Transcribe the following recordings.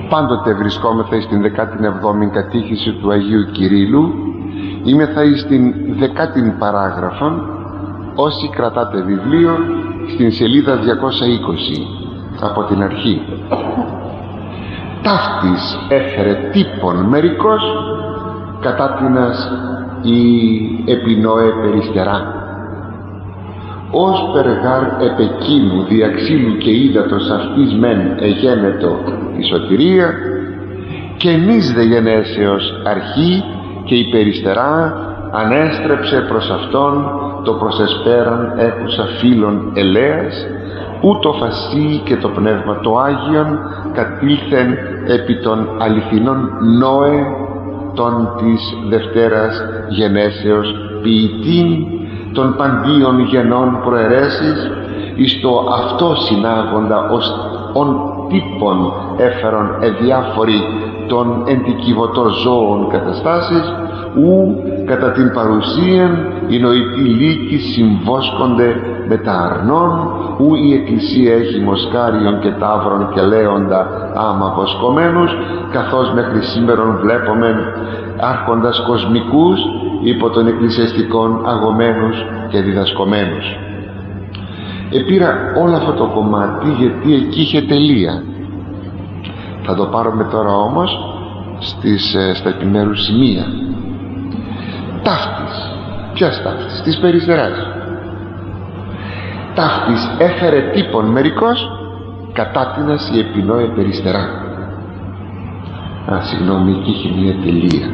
Πάντοτε βρισκόμεθα στην 17η κατήχηση του Αγίου Κυρίλλου. Είμεθα στην 10η παράγραφον. Όσοι κρατάτε βιβλίο, στην σελίδα 220 από την αρχή. Ταύτης έφερε τύπον μερικός, κατάτινας η επινόε περιστερά. Ως περγάρ επεκίνου διαξύλου και ύδατος αυτής μεν εγένετο η σωτηρία, και εμείς δε γενέσεως αρχή, και η περιστερά ανέστρεψε προς αυτόν το προσεσπέραν έκουσα φίλων ελέας, ούτω φασί και το Πνεύμα το Άγιον κατήλθεν επί των αληθινών Νόε των της Δευτέρας γενέσεως ποιητήν των παντίων γενών προαιρέσεις, εις το αυτό συνάγοντα ως ον τύπων έφερον εδιάφοροι των εντικιβωτών ζώων καταστάσεις, ου κατά την παρουσίαν οι νοητοί λύκοι συμβόσκονται με τα αρνών, ου η Εκκλησία έχει μοσκάριον και ταύρων και λέοντα άμα αποσκομένους, καθώς μέχρι σήμερον βλέπομεν άρχοντας κοσμικούς υπό των εκκλησιαστικών αγωμένους και διδασκομένους. Επήρα όλο αυτό το κομμάτι γιατί εκεί είχε τελεία. Θα το πάρουμε τώρα όμως στα επιμέρους σημεία. Ταύτης. Ποιας ταύτης? Της περιστεράς. Ταύτης έφερε τύπον μερικός, κατάτινας η επινόε περιστερά. Συγγνώμη, εκεί είχε μια τελεία.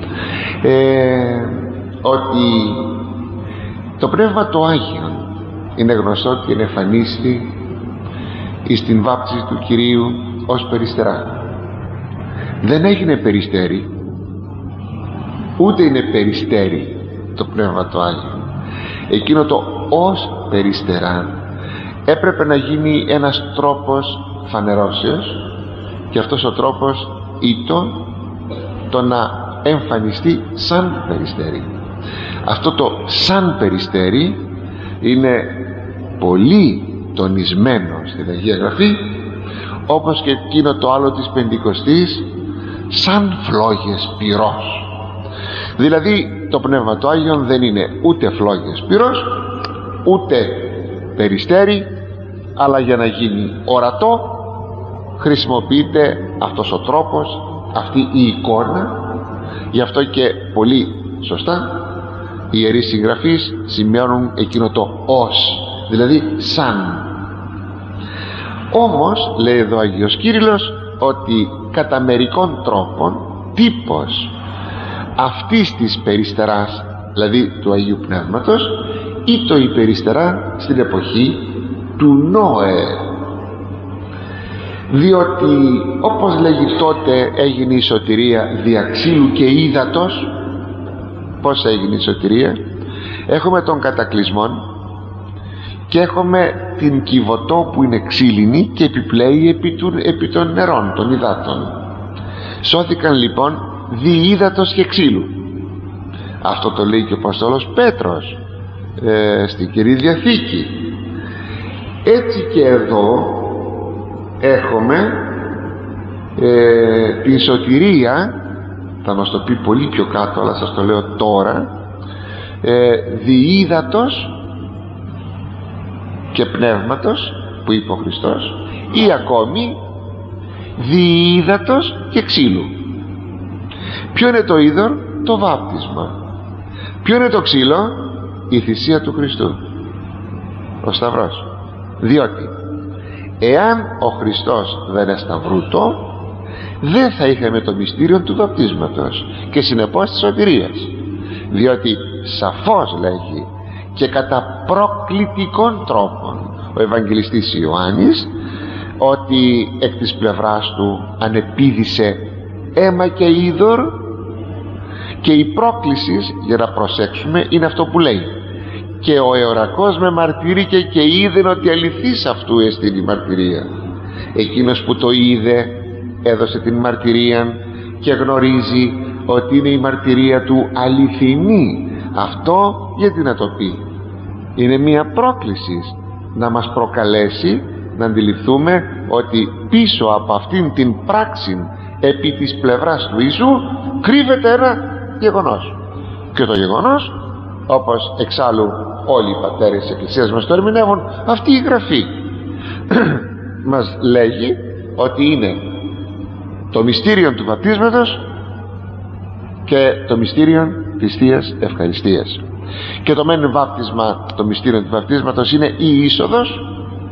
Ότι το Πνεύμα το Άγιον είναι γνωστό ότι ενεφανίστη εις την βάπτιση του Κυρίου ως περιστερά. Δεν έγινε περιστέρι, ούτε είναι περιστέρι το Πνεύμα το Άγιον. Εκείνο το ως περιστερά έπρεπε να γίνει ένας τρόπος φανερώσεως, και αυτός ο τρόπος ήταν το να εμφανιστεί σαν περιστέρι. Αυτό το σαν περιστέρι είναι πολύ τονισμένο στην Αγία Γραφή, όπως και εκείνο το άλλο της Πεντηκοστής, σαν φλόγες πυρός. Δηλαδή το Πνεύμα του Άγιον δεν είναι ούτε φλόγες πυρός ούτε περιστέρι, αλλά για να γίνει ορατό χρησιμοποιείται αυτός ο τρόπος, αυτή η εικόνα. Γι' αυτό και πολύ σωστά οι ιερείς συγγραφείς σημειώνουν εκείνο το ως, δηλαδή σαν. Όμως λέει εδώ ο Αγίος Κύριλλος ότι κατά μερικών τρόπων τύπος αυτής της περιστεράς, δηλαδή του Αγίου Πνεύματος, ήτο η περιστερά στην εποχή του Νόε, διότι όπως λέγει τότε έγινε η σωτηρία διαξύλου και ύδατος. Πώς έγινε η σωτηρία? Έχουμε τον κατακλυσμόν και έχουμε την Κιβωτό που είναι ξύλινη και επιπλέει επί των νερών, των υδάτων. Σώθηκαν λοιπόν δι ύδατος και ξύλου. Αυτό το λέει και ο Απόστολος Πέτρος στην Καινή Διαθήκη. Έτσι και εδώ έχουμε την σωτηρία, θα μας το πει πολύ πιο κάτω αλλά σας το λέω τώρα, δι ύδατος και πνεύματος που είπε ο Χριστός, ή ακόμη δι ύδατος και ξύλου. Ποιο είναι το είδωρ? Το βάπτισμα. Ποιο είναι το ξύλο? Η θυσία του Χριστού, ο Σταυρός. Διότι εάν ο Χριστός δεν εσταυρούτο, δεν θα είχαμε το μυστήριο του βαπτίσματος και συνεπώς της σωτηρίας. Διότι σαφώς λέγει και κατά προκλητικών τρόπων ο Ευαγγελιστής Ιωάννης ότι εκ της πλευράς του ανεπίδησε αίμα και είδωρ, και η πρόκληση, για να προσέξουμε, είναι αυτό που λέει: και ο εωρακός με μαρτυρήκε και είδεν ότι αληθής αυτού εστίν η μαρτυρία. Εκείνος που το είδε έδωσε την μαρτυρία και γνωρίζει ότι είναι η μαρτυρία του αληθινή. Αυτό γιατί να το πει? Είναι μία πρόκληση να μας προκαλέσει να αντιληφθούμε ότι πίσω από αυτήν την πράξη επί της πλευράς του Ιησού κρύβεται ένα γεγονός, και το γεγονός, όπως εξάλλου όλοι οι πατέρες της Εκκλησίας μας το ερμηνεύουν, αυτή η Γραφή μας λέγει ότι είναι το μυστήριο του βαπτίσματος και το μυστήριο της Θείας Ευχαριστίας. Και το μεν βάπτισμα, το μυστήριο του βαπτίσματος είναι η είσοδος,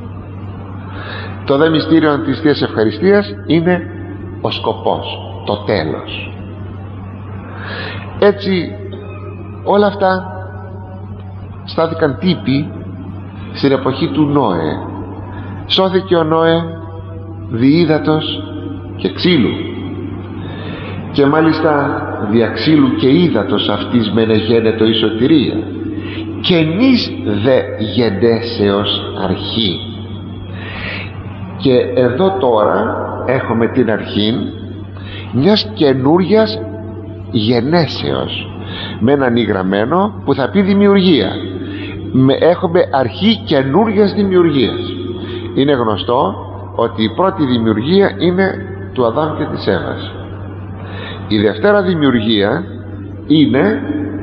το δε μυστήριο της Θείας Ευχαριστίας είναι ο σκοπός, το τέλος. Έτσι όλα αυτά στάθηκαν τύποι στην εποχή του Νόε. Σώθηκε ο Νόε δι' ύδατος και ξύλου, και μάλιστα δια ξύλου και ύδατος αυτής μενεγένετο η σωτηρία, και νης δε γενέσεως αρχή. Και εδώ τώρα έχουμε την αρχή μιας καινούριας γενέσεως, με έναν υγραμμένο που θα πει δημιουργία. Έχουμε αρχή καινούριας δημιουργίας. Είναι γνωστό ότι η πρώτη δημιουργία είναι του Αδάμ και της Εύας. Η δευτέρα δημιουργία είναι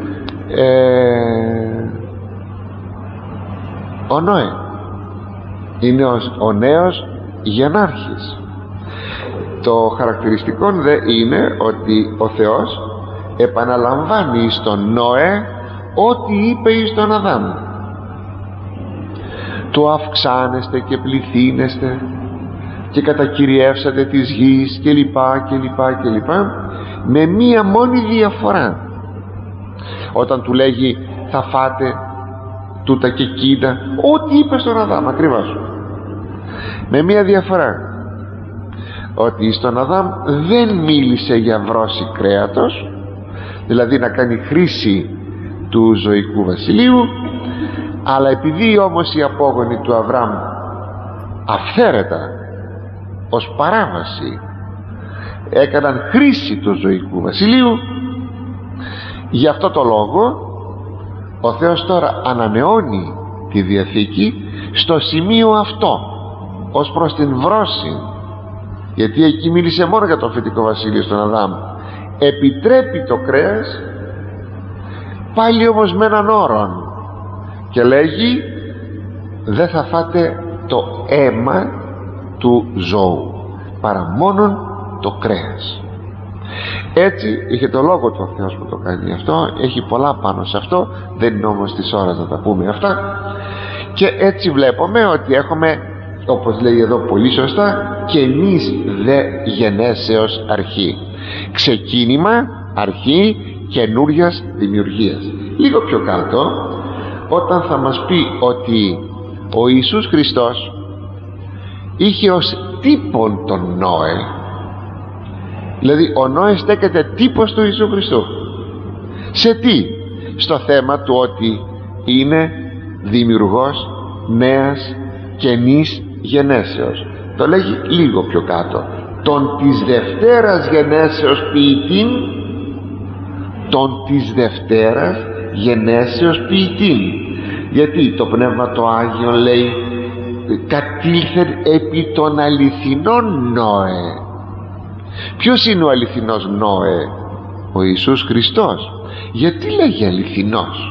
ο Νόε. Είναι ο νέος γενάρχης. Το χαρακτηριστικό δε είναι ότι ο Θεός επαναλαμβάνει στον Νόε ό,τι είπε εις τον Αδάμ. Το αυξάνεστε και πληθύνεστε και κατακυριεύσατε της γης και λοιπά και λοιπά και λοιπά, με μία μόνη διαφορά. Όταν του λέγει θα φάτε τούτα και κοίτα, ό,τι είπε στον Αδάμ ακριβώς, με μία διαφορά, ότι στον Αδάμ δεν μίλησε για βρώση κρέατος, δηλαδή να κάνει χρήση του ζωικού βασιλείου, αλλά επειδή όμως οι απόγονοι του Αβραάμ αυθαίρετα ως παράβαση έκαναν χρήση του ζωικού βασιλείου, γι' αυτό το λόγο ο Θεός τώρα ανανεώνει τη Διαθήκη στο σημείο αυτό, ως προς την βρώση, γιατί εκεί μίλησε μόνο για το φυτικό βασίλειο στον Αδάμ. Επιτρέπει το κρέας, πάλι όμως με έναν όρον, και λέγει δεν θα φάτε το αίμα του ζώου, παρά μόνον το κρέας. Έτσι είχε το λόγο του ο Θεός που το κάνει αυτό, έχει πολλά πάνω σε αυτό, δεν είναι όμως της ώρας να τα πούμε αυτά. Και έτσι βλέπουμε ότι έχουμε, όπως λέει εδώ πολύ σωστά, καινής δε γενέσεως αρχή, ξεκίνημα, αρχή καινούριας δημιουργίας. Λίγο πιο κάτω, όταν θα μας πει ότι ο Ιησούς Χριστός είχε ως τύπον τον Νόε, δηλαδή ο Νόε στέκεται τύπος του Ιησού Χριστού. Σε τι? Στο θέμα του ότι είναι δημιουργός νέας καινής γενέσεως. Το λέγει λίγο πιο κάτω, τον της Δευτέρας γενέσεως ποιητήν, τον της Δευτέρας γενέσεως ποιητήν. Γιατί το Πνεύμα το Άγιο λέει κατήλθεν επί των αληθινών Νόε. Ποιος είναι ο αληθινός Νόε? Ο Ιησούς Χριστός. Γιατί λέγει αληθινός?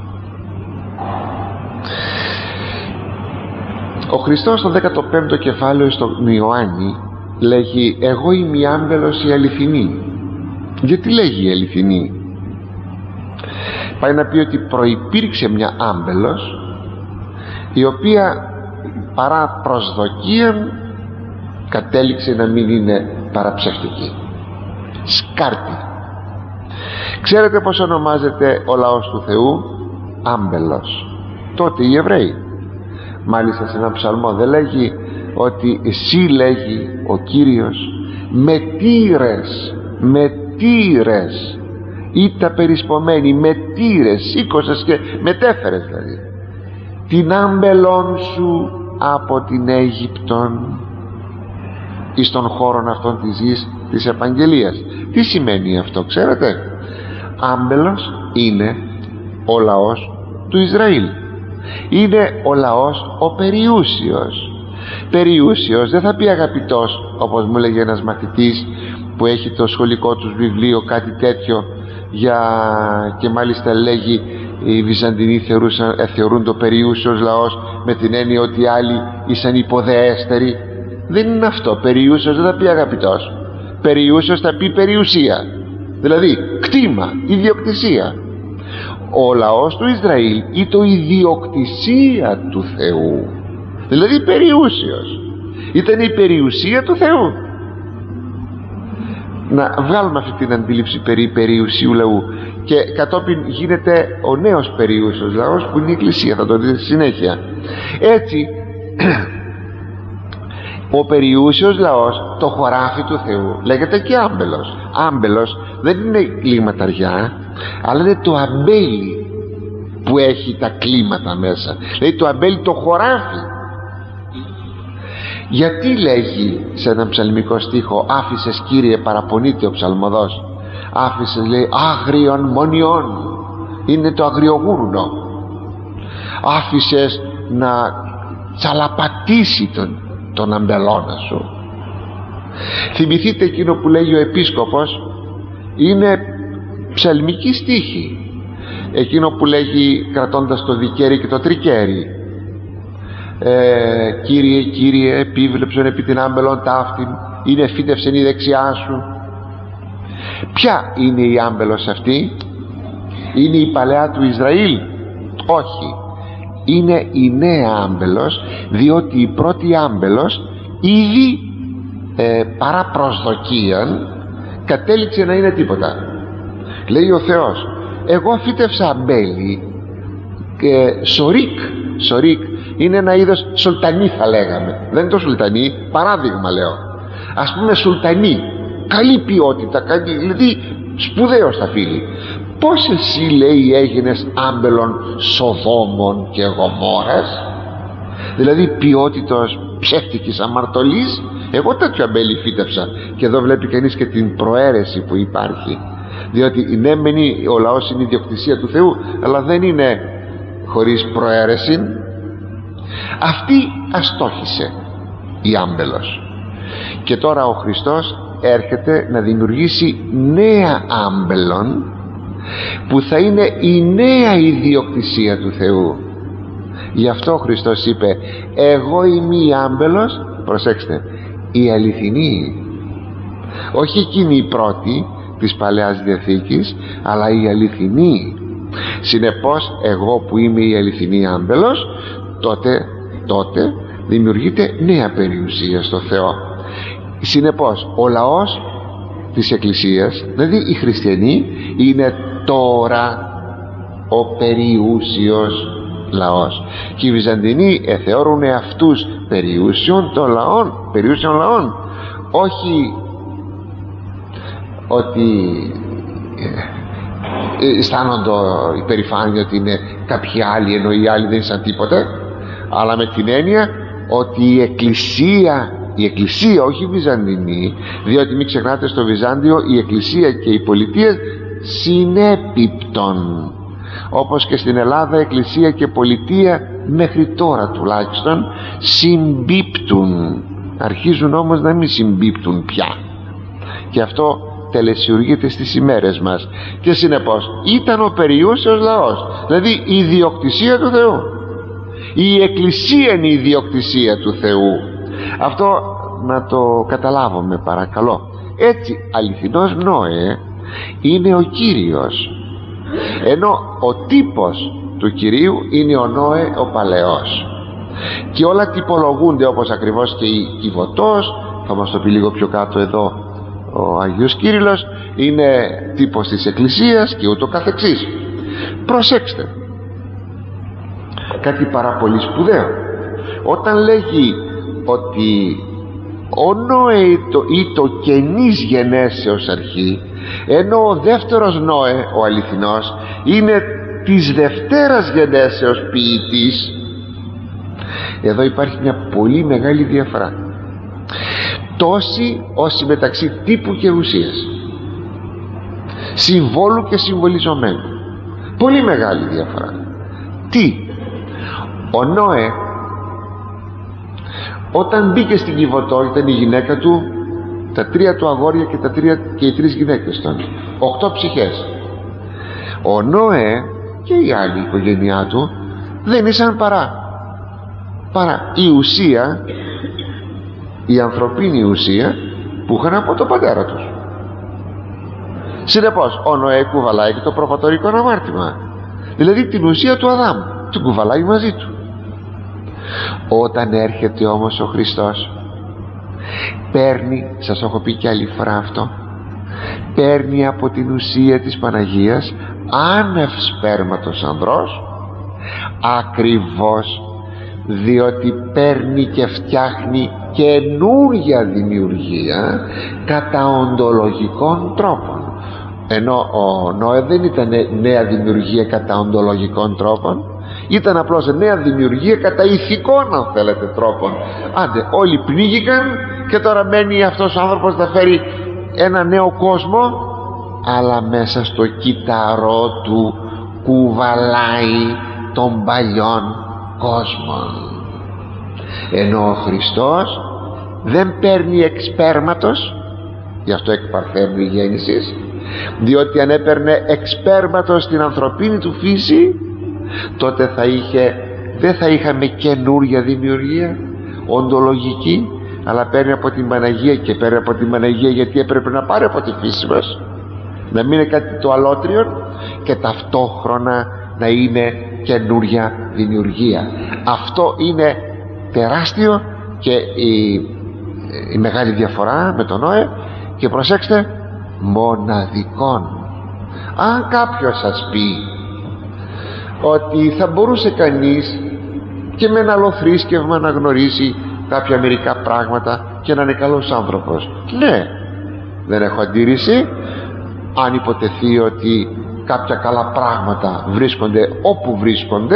Ο Χριστός στο 15ο κεφάλαιο στον Ιωάννη λέγει εγώ είμαι η άμπελος η αληθινή. Γιατί λέγει η αληθινή? Πάει να πει ότι προϋπήρξε μια άμπελος η οποία παρά προσδοκία κατέληξε να μην είναι παραψεύτικη, σκάρτη. Ξέρετε πως ονομάζεται ο λαός του Θεού? Άμπελος. Τότε οι Εβραίοι, μάλιστα σε ένα ψαλμό δεν λέγει ότι εσύ, λέγει ο Κύριος, με τήρες ήτα περισπομένη, με τήρες σήκωσες και μετέφερες, δηλαδή την άμπελον σου από την Αίγυπτον εις των χώρων αυτών της γης της επαγγελίας. Τι σημαίνει αυτό, ξέρετε? Άμπελος είναι ο λαός του Ισραήλ, είναι ο λαός ο περιούσιος, Περιούσιος δεν θα πει αγαπητός, όπως μου έλεγε ένας μαθητής που έχει το σχολικό του βιβλίο κάτι τέτοιο και μάλιστα λέγει οι Βυζαντινοί θεωρούν το περιούσιος λαός με την έννοια ότι οι άλλοι ήσαν υποδεέστεροι. Δεν είναι αυτό. Περιούσιος δεν θα πει αγαπητός. Περιούσιος θα πει περιουσία, δηλαδή κτήμα, ιδιοκτησία. Ο λαός του Ισραήλ ήταν ιδιοκτησία του Θεού, δηλαδή περιούσιος, ήταν η περιουσία του Θεού. Να βγάλουμε αυτή την αντίληψη περί περιουσίου λαού, και κατόπιν γίνεται ο νέος περιούσιος λαός που είναι η Εκκλησία, θα το δείτε στη συνέχεια. Έτσι ο περιούσιος λαός, το χωράφι του Θεού, λέγεται και άμπελος. Άμπελος δεν είναι κλίματαριά, αλλά είναι το αμπέλι που έχει τα κλίματα μέσα, δηλαδή το αμπέλι, το χωράφι. Γιατί λέγει σε έναν ψαλμικό στίχο, άφησες Κύριε, παραπονείται ο ψαλμοδός, άφησες, λέει, άγριων μονιών, είναι το αγριογούρνο, άφησες να τσαλαπατήσει τον αμπελώνα σου. Θυμηθείτε εκείνο που λέγει ο επίσκοπος, είναι ψαλμική στίχη, εκείνο που λέγει κρατώντας το δικαίρι και το τρικέρι, Κύριε, Κύριε, επίβλεψον επί την άμπελον ταύτην, είναι φύτευσεν η δεξιά σου. Ποια είναι η άμπελος αυτή? Είναι η παλαιά του Ισραήλ? Όχι, είναι η νέα άμπελος, διότι η πρώτη άμπελος ήδη παρά προσδοκίαν κατέληξε να είναι τίποτα. Λέει ο Θεός, εγώ φύτευσα αμπέλι και σορίκ είναι ένα είδος σουλτανί, θα λέγαμε, δεν είναι το σουλτανί, παράδειγμα λέω, ας πούμε σουλτανί, καλή ποιότητα, δηλαδή σπουδαίο στα φύλλη. Πώς εσύ, λέει, έγινες άμπελον Σοδόμων και Γομόρας, δηλαδή ποιότητος ψεύτικης αμαρτωλής? Εγώ τέτοιο αμπέλι φύτεψα. Και εδώ βλέπει κανείς και την προαίρεση που υπάρχει, διότι ναι μεν ο λαός είναι η ιδιοκτησία του Θεού, αλλά δεν είναι χωρίς προαίρεση. Αυτή αστόχησε η άμπελος, και τώρα ο Χριστός έρχεται να δημιουργήσει νέα άμπελον, που θα είναι η νέα ιδιοκτησία του Θεού. Γι' αυτό ο Χριστός είπε, εγώ είμαι η άμπελος, προσέξτε, η αληθινή, όχι εκείνη η πρώτη της Παλαιάς Διαθήκης, αλλά η αληθινή. Συνεπώς εγώ που είμαι η αληθινή άμπελος, τότε δημιουργείται νέα περιουσία στο Θεό. Συνεπώς ο λαός της Εκκλησίας, δηλαδή οι χριστιανοί, είναι τώρα ο περιούσιος λαός, και οι Βυζαντινοί θεωρούν αυτούς περιούσιων λαών, όχι ότι αισθάνονται υπερηφάνεια ότι είναι κάποιοι άλλοι ενώ οι άλλοι δεν ήσαν τίποτε, αλλά με την έννοια ότι η Εκκλησία, όχι η Βυζαντινή, διότι μην ξεχνάτε, στο Βυζάντιο η Εκκλησία και η πολιτεία συνέπιπτον, όπως και στην Ελλάδα Εκκλησία και πολιτεία μέχρι τώρα τουλάχιστον συμπίπτουν, αρχίζουν όμως να μην συμπίπτουν πια, και αυτό τελεσιουργείται στις ημέρες μας. Και συνεπώς ήταν ο περιούσιος λαός, δηλαδή η ιδιοκτησία του Θεού. Η Εκκλησία είναι η ιδιοκτησία του Θεού. Αυτό να το καταλάβουμε παρακαλώ. Έτσι αληθινός Νόε είναι ο Κύριος, ενώ ο τύπος του Κυρίου είναι ο Νόε ο παλαιός, και όλα τυπολογούνται, όπως ακριβώς και η Κιβωτός, θα μας το πει λίγο πιο κάτω εδώ ο Άγιος Κύριλλος, είναι τύπος της Εκκλησίας και ούτω καθεξής. Προσέξτε κάτι πάρα πολύ σπουδαίο. Όταν λέγει ότι ο Νόε ή το καινής γενέσεως αρχή, ενώ ο δεύτερος Νόε, ο αληθινός, είναι της δευτέρας γενέσεως ποιητής, εδώ υπάρχει μια πολύ μεγάλη διαφορά, τόση όση μεταξύ τύπου και ουσίας, συμβόλου και συμβολιζομένου. Πολύ μεγάλη διαφορά. Τι? Ο Νόε Όταν μπήκε στην Κιβωτό, ήταν η γυναίκα του, τα 3 του αγόρια και οι 3 γυναίκες των, 8 ψυχές. Ο Νόε και η άλλη οικογένειά του δεν ήσαν παρά η ουσία, η ανθρωπίνη ουσία που είχαν από τον πατέρα τους. Συνεπώς ο Νόε κουβαλάει και το προπατορικό αμάρτημα, δηλαδή την ουσία του Αδάμ, την κουβαλάει μαζί του. Όταν έρχεται όμως ο Χριστός, παίρνει, σας έχω πει και άλλη φορά αυτό, παίρνει από την ουσία της Παναγίας άνευ σπέρματος ανδρός, ακριβώς διότι παίρνει και φτιάχνει καινούρια δημιουργία κατά οντολογικών τρόπων. Ενώ ο Νόε δεν ήταν νέα δημιουργία κατά οντολογικών τρόπων, ήταν απλώς νέα δημιουργία κατά ηθικών, αν θέλετε, τρόπων. Άντε, όλοι πνίγηκαν και τώρα μένει αυτός ο άνθρωπος να φέρει ένα νέο κόσμο, αλλά μέσα στο κύτταρό του κουβαλάει των παλιών κόσμων. Ενώ ο Χριστός δεν παίρνει εξ σπέρματος, γι' αυτό εκ παρθένου η γέννησης, διότι αν έπαιρνε εξ σπέρματος την ανθρωπίνη του φύση, τότε δεν θα είχαμε καινούρια δημιουργία οντολογική, αλλά παίρνει από την Παναγία. Και παίρνει από την Παναγία γιατί έπρεπε να πάρει από τη φύση μας, να μην είναι κάτι το αλότριο και ταυτόχρονα να είναι καινούρια δημιουργία. Αυτό είναι τεράστιο και η μεγάλη διαφορά με τον Νόε, και προσέξτε, μοναδικών. Αν κάποιος σας πει ότι θα μπορούσε κανείς και με ένα άλλο θρήσκευμα να γνωρίσει κάποια μερικά πράγματα και να είναι καλός άνθρωπος, ναι, δεν έχω αντίρρηση αν υποτεθεί ότι κάποια καλά πράγματα βρίσκονται όπου βρίσκονται,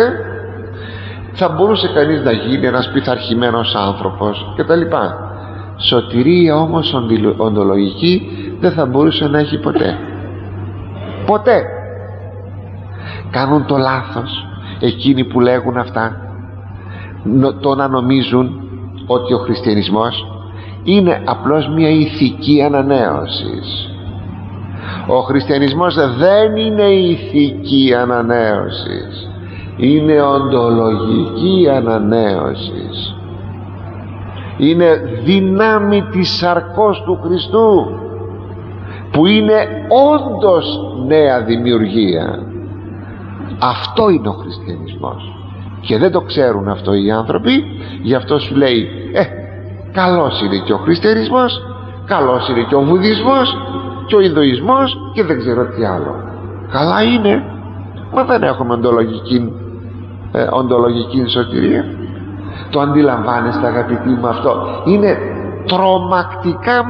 θα μπορούσε κανείς να γίνει ένας πειθαρχημένος άνθρωπος κτλ. Σωτηρία όμως οντολογική δεν θα μπορούσε να έχει ποτέ. Κάνουν το λάθος εκείνοι που λέγουν αυτά, το να νομίζουν ότι ο χριστιανισμός είναι απλώς μια ηθική ανανέωση. Ο χριστιανισμός δεν είναι ηθική ανανέωση, είναι οντολογική ανανέωση. Είναι δυνάμει της σαρκός του Χριστού, που είναι όντως νέα δημιουργία. Αυτό είναι ο χριστιανισμός, και δεν το ξέρουν αυτό οι άνθρωποι. Γι' αυτό σου λέει καλός είναι και ο χριστιανισμός, καλός είναι και ο βουδισμός και ο Ινδουισμός και δεν ξέρω τι άλλο. Καλά είναι, μα δεν έχουμε οντολογική σωτηρία. Το αντιλαμβάνεστε, αγαπητοί μου? Αυτό είναι τρομακτικά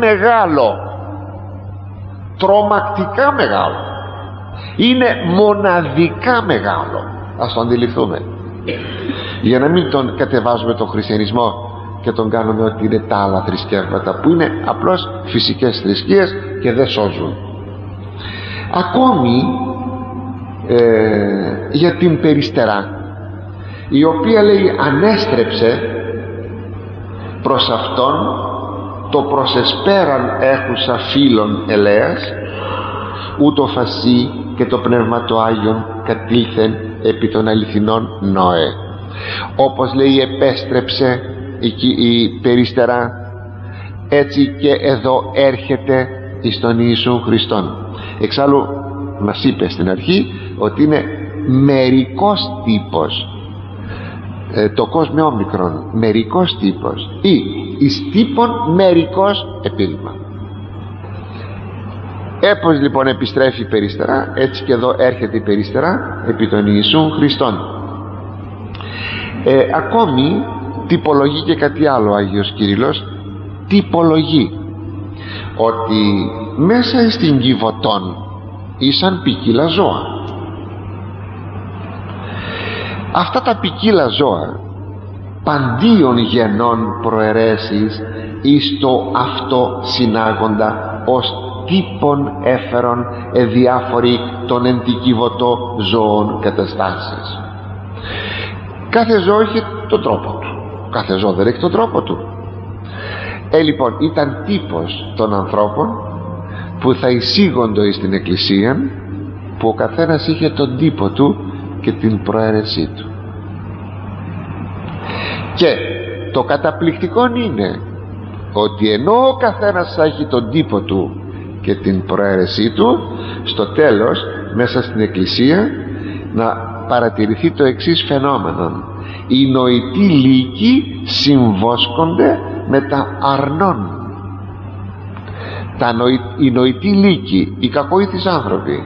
μεγάλο, είναι μοναδικά μεγάλο. Ας το αντιληφθούμε, για να μην τον κατεβάζουμε τον χριστιανισμό και τον κάνουμε ότι είναι τα άλλα θρησκεύματα, που είναι απλώς φυσικές θρησκείες και δεν σώζουν. Ακόμη για την περιστερά, η οποία λέει ανέστρεψε προς αυτόν το προσεσπέραν έχουσα φίλων ελέας, ούτω φασί και το πνεύμα το Άγιον κατήλθεν επί των αληθινών Νόε. Όπως λέει επέστρεψε η περιστερά, έτσι και εδώ έρχεται εις τον Ιησού Χριστόν. Εξάλλου μας είπε στην αρχή ότι είναι μερικός τύπος, το κόσμο όμικρον, μερικός τύπος, ή εις τύπον μερικός επίδημα. Έπως λοιπόν επιστρέφει η περιστερά, έτσι και εδώ έρχεται η περιστερά επί των Ιησού Χριστόν. Ακόμη τυπολογεί και κάτι άλλο ο Άγιος Κύριλλος. Τυπολογεί ότι μέσα στην Κιβωτόν ήσαν ποικίλα ζώα. Αυτά τα ποικίλα ζώα παντίων γενών προαιρέσεις εις το αυτό συνάγοντα ως τύπων έφερον διάφοροι των εν την Κιβωτό ζώων καταστάσεις. Κάθε ζώο έχει τον τρόπο του, κάθε ζώο δεν έχει τον τρόπο του. Λοιπόν, ήταν τύπος των ανθρώπων που θα εισήγοντο εις την Εκκλησία, που ο καθένας είχε τον τύπο του και την προαίρεσή του. Και το καταπληκτικό είναι ότι ενώ ο καθένας θα έχει τον τύπο του και την προαίρεσή του, στο τέλος μέσα στην Εκκλησία να παρατηρηθεί το εξής φαινόμενο: οι νοητοί λύκοι συμβόσκονται με τα αρνών. Οι νοητοί λύκοι, οι κακοήθεις άνθρωποι,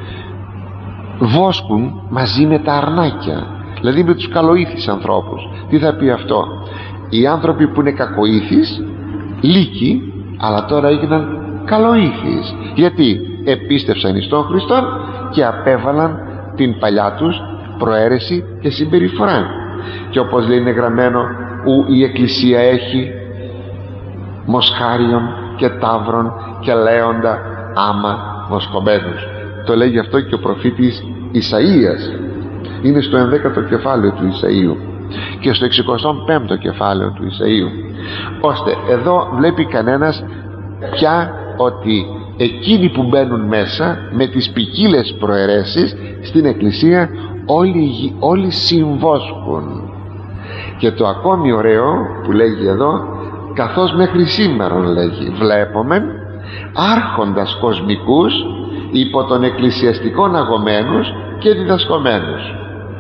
βόσκουν μαζί με τα αρνάκια, δηλαδή με τους καλοήθεις ανθρώπους. Τι θα πει αυτό? Οι άνθρωποι που είναι κακοήθεις, λύκοι, αλλά τώρα έγιναν καλοήθεις, γιατί επίστευσαν εις τον Χριστόν και απέβαλαν την παλιά τους προαίρεση και συμπεριφορά. Και όπως λέει είναι γραμμένο, où η Εκκλησία έχει μοσχάριον και ταύρων και λέοντα άμα βοσκομένους. Το λέει αυτό και ο προφήτης Ισαΐας. Είναι στο 11ο κεφάλαιο του Ισαΐου και στο 65ο κεφάλαιο του Ισαΐου, ώστε εδώ βλέπει κανένας πια ότι εκείνοι που μπαίνουν μέσα με τις ποικίλες προαιρέσεις στην Εκκλησία όλοι συμβόσκουν. Και το ακόμη ωραίο που λέγει εδώ, καθώς μέχρι σήμερα λέγει, βλέπομεν άρχοντας κοσμικούς υπό των εκκλησιαστικών αγωμένους και διδασκομένους.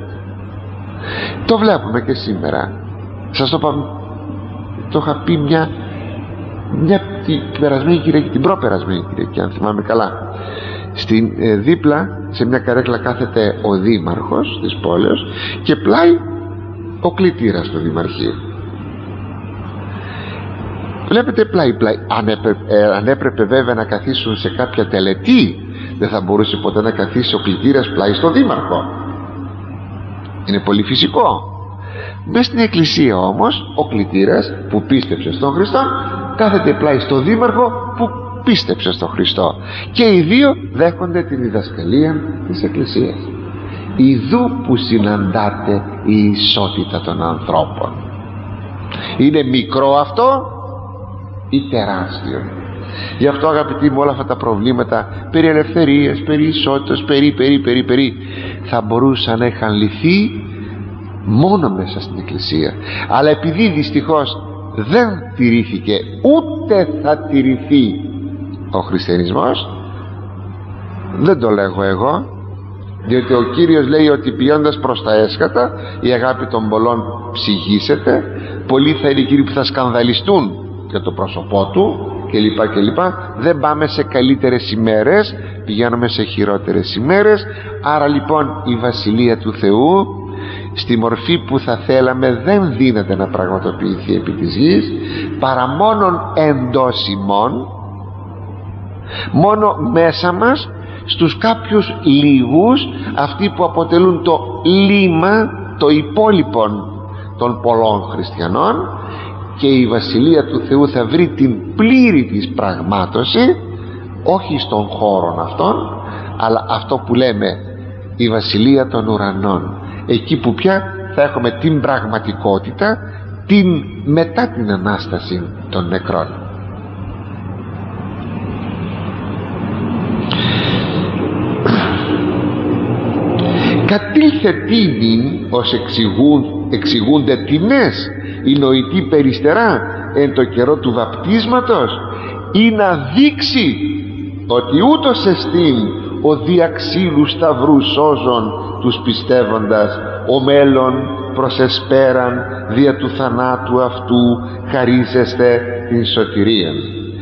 Το βλέπουμε και σήμερα. Σας το είπα, το είχα πει την προπερασμένη Κυριακή, αν θυμάμαι καλά. Στην δίπλα σε μια καρέκλα κάθεται ο δήμαρχος της πόλεως και πλάι ο κλητήρας του δημαρχείου. Βλέπετε, πλάι. Αν έπρεπε βέβαια να καθίσουν σε κάποια τελετή, δεν θα μπορούσε ποτέ να καθίσει ο κλητήρας πλάι στο δήμαρχο. Είναι πολύ φυσικό. Μες στην Εκκλησία όμως ο κλητήρας που πίστεψε στον Χριστό κάθεται πλάι στο δήμαρχο που πίστεψε στον Χριστό, και οι δύο δέχονται την διδασκαλία της Εκκλησίας. Ιδού που συναντάται η ισότητα των ανθρώπων. Είναι μικρό αυτό ή τεράστιο? Γι' αυτό, αγαπητοί μου, όλα αυτά τα προβλήματα περί ελευθερίας, περί ισότητας, περί θα μπορούσαν να είχαν λυθεί μόνο μέσα στην Εκκλησία. Αλλά επειδή δυστυχώς δεν τηρήθηκε, ούτε θα τηρηθεί ο χριστιανισμός, δεν το λέγω εγώ, διότι ο Κύριος λέει ότι πηγαίνοντας προς τα έσχατα η αγάπη των πολλών ψυγίσεται. Πολλοί θα είναι οι κύριοι που θα σκανδαλιστούν για το πρόσωπό του κλπ. Δεν πάμε σε καλύτερες ημέρες, πηγαίνουμε σε χειρότερες ημέρες. Άρα λοιπόν η Βασιλεία του Θεού στη μορφή που θα θέλαμε δεν δύναται να πραγματοποιηθεί επί της γης, παρά μόνον εντός ημών, μόνο μέσα μας, στους κάποιους λίγους, αυτοί που αποτελούν το λίμα, το υπόλοιπον των πολλών χριστιανών, και η Βασιλεία του Θεού θα βρει την πλήρη της πραγμάτωση, όχι στον χώρο αυτόν, αλλά αυτό που λέμε η Βασιλεία των ουρανών, εκεί που πια θα έχουμε την πραγματικότητα μετά την Ανάσταση των νεκρών. Κατήλθε τίμην ως εξηγούνται τιμές η νοητή περιστερά εν το καιρό του βαπτίσματος, ή να δείξει ότι ούτως εστίν ο διαξύλου σταυρού σώζων τους πιστεύοντας, ο μέλλον προς εσπέραν δια του θανάτου αυτού χαρίζεστε την σωτηρία.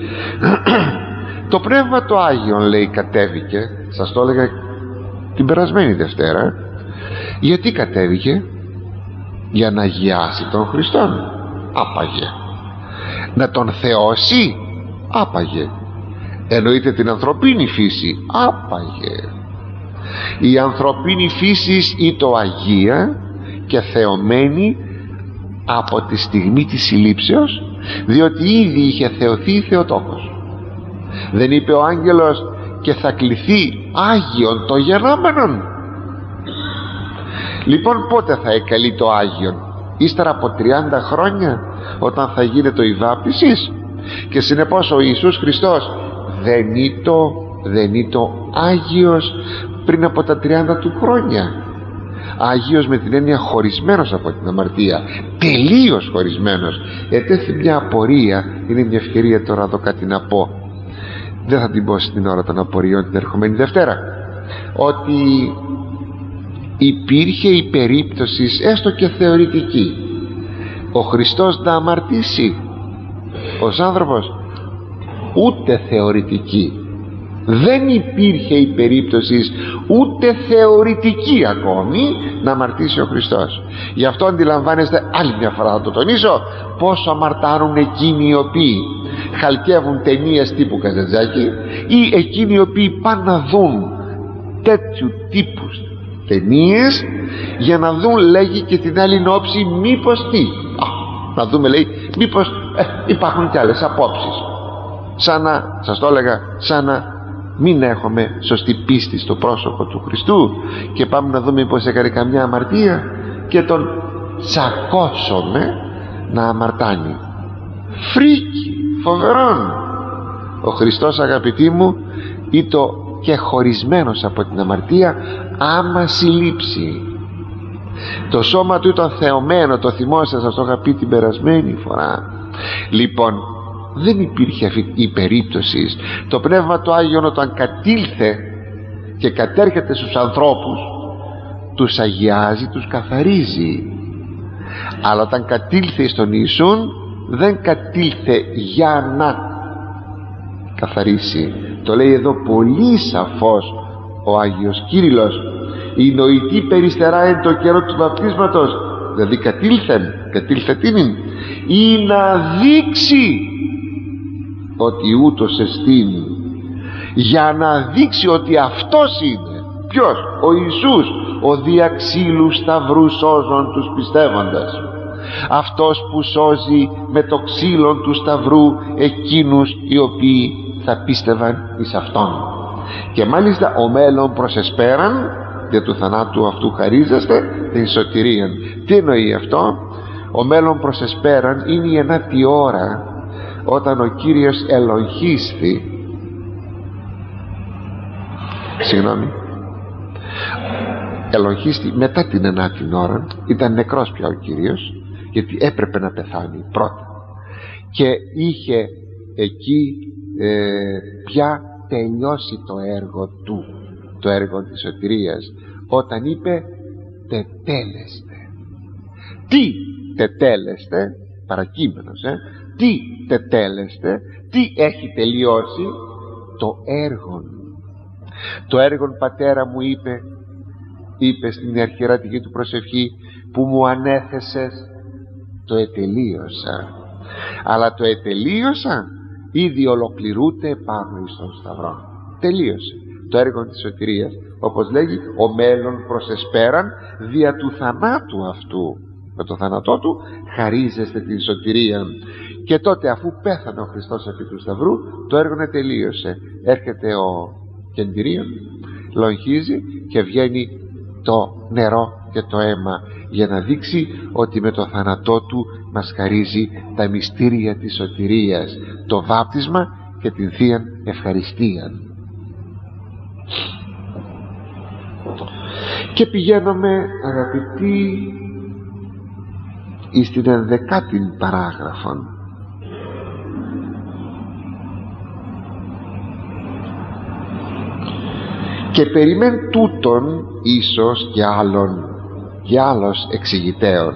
Το Πνεύμα το Άγιον, λέει, κατέβηκε, σας το έλεγα την περασμένη Δευτέρα. Γιατί κατέβηκε? Για να αγιάσει τον Χριστόν, άπαγε. Να τον θεώσει, άπαγε. Εννοείται την ανθρωπίνη φύση, άπαγε. Η ανθρωπίνη φύση ήτο αγία και θεωμένη από τη στιγμή της συλλήψεως, διότι ήδη είχε θεωθεί Θεοτόκος. Δεν είπε ο άγγελος και θα κληθεί Άγιον το γενόμενον? Λοιπόν, πότε θα εκαλεί το Άγιον? Ύστερα από 30 χρόνια, όταν θα γίνεται η βάπτισης? και συνεπώς ο Ιησούς Χριστός δεν ήτο Άγιος πριν από τα 30 του χρόνια. Άγιος με την έννοια χωρισμένος από την αμαρτία, τελείως χωρισμένος. Ετέθη μια απορία, είναι μια ευκαιρία τώρα εδώ κάτι να πω, δεν θα την πω στην ώρα των απορριών την ερχομένη Δευτέρα, ότι υπήρχε η περίπτωση, έστω και θεωρητική, ο Χριστός να αμαρτήσει ως άνθρωπος? Ούτε θεωρητική. Δεν υπήρχε η περίπτωση ούτε θεωρητική ακόμη να αμαρτήσει ο Χριστός. Γι' αυτό αντιλαμβάνεστε, άλλη μια φορά θα το τονίσω, πόσο αμαρτάνουν εκείνοι οι οποίοι χαλκεύουν ταινίες τύπου Καζαντζάκη, ή εκείνοι οι οποίοι πάνε να δουν τέτοιου τύπους ταινίες για να δουν, λέγει, και την άλλη όψη, μήπως τι, να δούμε, λέει, μήπως υπάρχουν κι άλλες απόψεις, σαν να, σας το έλεγα, σαν να μην έχουμε σωστή πίστη στο πρόσωπο του Χριστού και πάμε να δούμε πως έκανε καμιά αμαρτία και τον τσακώσουμε να αμαρτάνει. Φρίκι, φοβερόν. Ο Χριστός, αγαπητοί μου, ήτο και χωρισμένος από την αμαρτία άμα συλλήψει. Το σώμα του ήταν θεωμένο, το θυμόσαστε, σας το είχα πει την περασμένη φορά. Λοιπόν, δεν υπήρχε αυτή η περίπτωση. Το Πνεύμα το Άγιον όταν κατήλθε και κατέρχεται στους ανθρώπους, τους αγιάζει, τους καθαρίζει. Αλλά όταν κατήλθε στον Ιησούν, δεν κατήλθε για να καθαρίσει. Το λέει εδώ πολύ σαφώς ο Άγιος Κύριλλος. Η νοητή περιστερά εν το καιρό του βαπτίσματος, δηλαδή κατήλθε τίνην, ή να δείξει ότι ούτως εστίν, για να δείξει ότι αυτός είναι. Ποιος? Ο Ιησούς, ο δια ξύλου σταυρού σώζων τους πιστεύοντας, αυτός που σώζει με το ξύλο του σταυρού εκείνους οι οποίοι θα πίστευαν εις αυτόν. Και μάλιστα ο μέλλον προσεσπέραν, δια του θανάτου αυτού χαρίζεστε την σωτηρία. Τι εννοεί αυτό? Ο μέλλον προσεσπέραν είναι η 9η ώρα, όταν ο Κύριος ελογχίστη μετά την 9η ώρα. Ήταν νεκρός πια ο Κύριος, γιατί έπρεπε να πεθάνει πρώτα, και είχε εκεί πια τελειώσει το έργο του, το έργο της σωτηρίας, όταν είπε τετέλεστε. Τι τετέλεστε? Παρακείμενος, τι τετέλεστε, τι έχει τελειώσει? Το έργο. Το έργο, Πατέρα μου, είπε στην αρχιερατική του προσευχή που μου ανέθεσες, το ετελείωσα. Αλλά το ετελείωσα ήδη ολοκληρούται πάνω στον Σταυρό. Τελείωσε το έργο της σωτηρίας, όπως λέγει, ο μέλλον προσεσπέραν δια του θανάτου αυτού. Με το θάνατό του χαρίζεστε την σωτηρία. Και τότε, αφού πέθανε ο Χριστός επί του Σταυρού, το έργο τελείωσε. Έρχεται ο κεντηρίων, λογχίζει και βγαίνει το νερό και το αίμα, για να δείξει ότι με το θάνατό του μας χαρίζει τα μυστήρια της σωτηρίας, το βάπτισμα και την Θείαν Ευχαριστία. Και πηγαίνουμε, αγαπητοί, εις την 11η παράγραφον. Και περιμέν τούτον ίσως και άλλος εξηγητέων.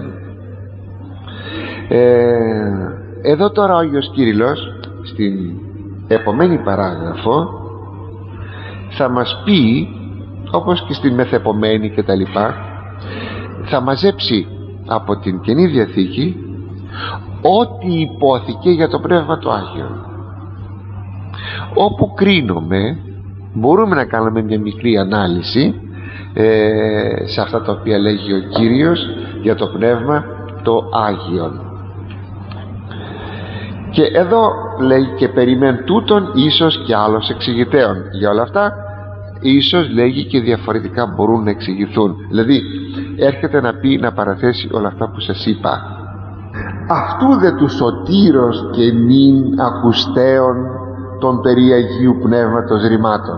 Εδώ τώρα ο Άγιος Κύριλλος στην επομένη παράγραφο θα μας πει, όπως και στην μεθεπομένη και τα λοιπά, θα μαζέψει από την Καινή Διαθήκη ό,τι υπόθηκε για το Πνεύμα το Άγιο. Όπου κρίνουμε, μπορούμε να κάνουμε μια μικρή ανάλυση σε αυτά τα οποία λέγει ο Κύριος για το Πνεύμα το Άγιον. Και εδώ λέει και περιμέν τούτον ίσως και άλλος εξηγητέων. Για όλα αυτά ίσως λέγει και διαφορετικά μπορούν να εξηγηθούν. Δηλαδή έρχεται να πει, να παραθέσει όλα αυτά που σας είπα. αυτού δε του σωτήρος και νυν ακουστέων των περί Αγίου Πνεύματος ρημάτων.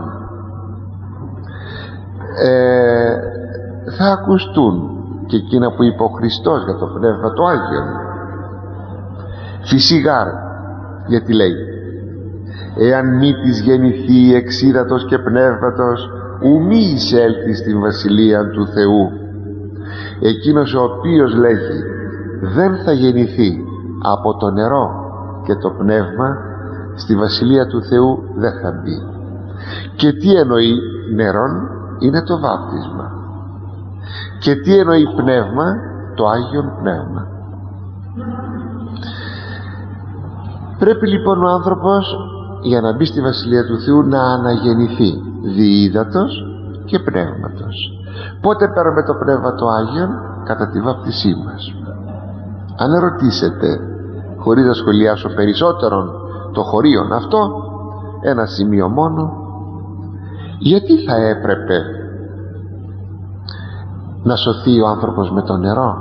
Θα ακουστούν και εκείνα που είπε ο Χριστός για το Πνεύμα το Άγιον. Φυσιγάρ, γιατί λέει, εάν μη της γεννηθεί εξ ύδατος και πνεύματος, ου μη εισέλθει στην Βασιλεία του Θεού. Εκείνος ο οποίος λέγει δεν θα γεννηθεί από το νερό και το πνεύμα, στη Βασιλεία του Θεού δεν θα μπει. Και τι εννοεί νερόν? Είναι το βάπτισμα. Και τι εννοεί πνεύμα? Το Άγιον Πνεύμα. Πρέπει λοιπόν ο άνθρωπος για να μπει στη Βασιλεία του Θεού να αναγεννηθεί δι' ύδατος και πνεύματος. Πότε παίρνουμε το Πνεύμα το Άγιον? Κατά τη βάπτισή μας. Αν ερωτήσετε, χωρίς να σχολιάσω περισσότερον το χωρίον αυτό, ένα σημείο μόνο, γιατί θα έπρεπε να σωθεί ο άνθρωπος με το νερό?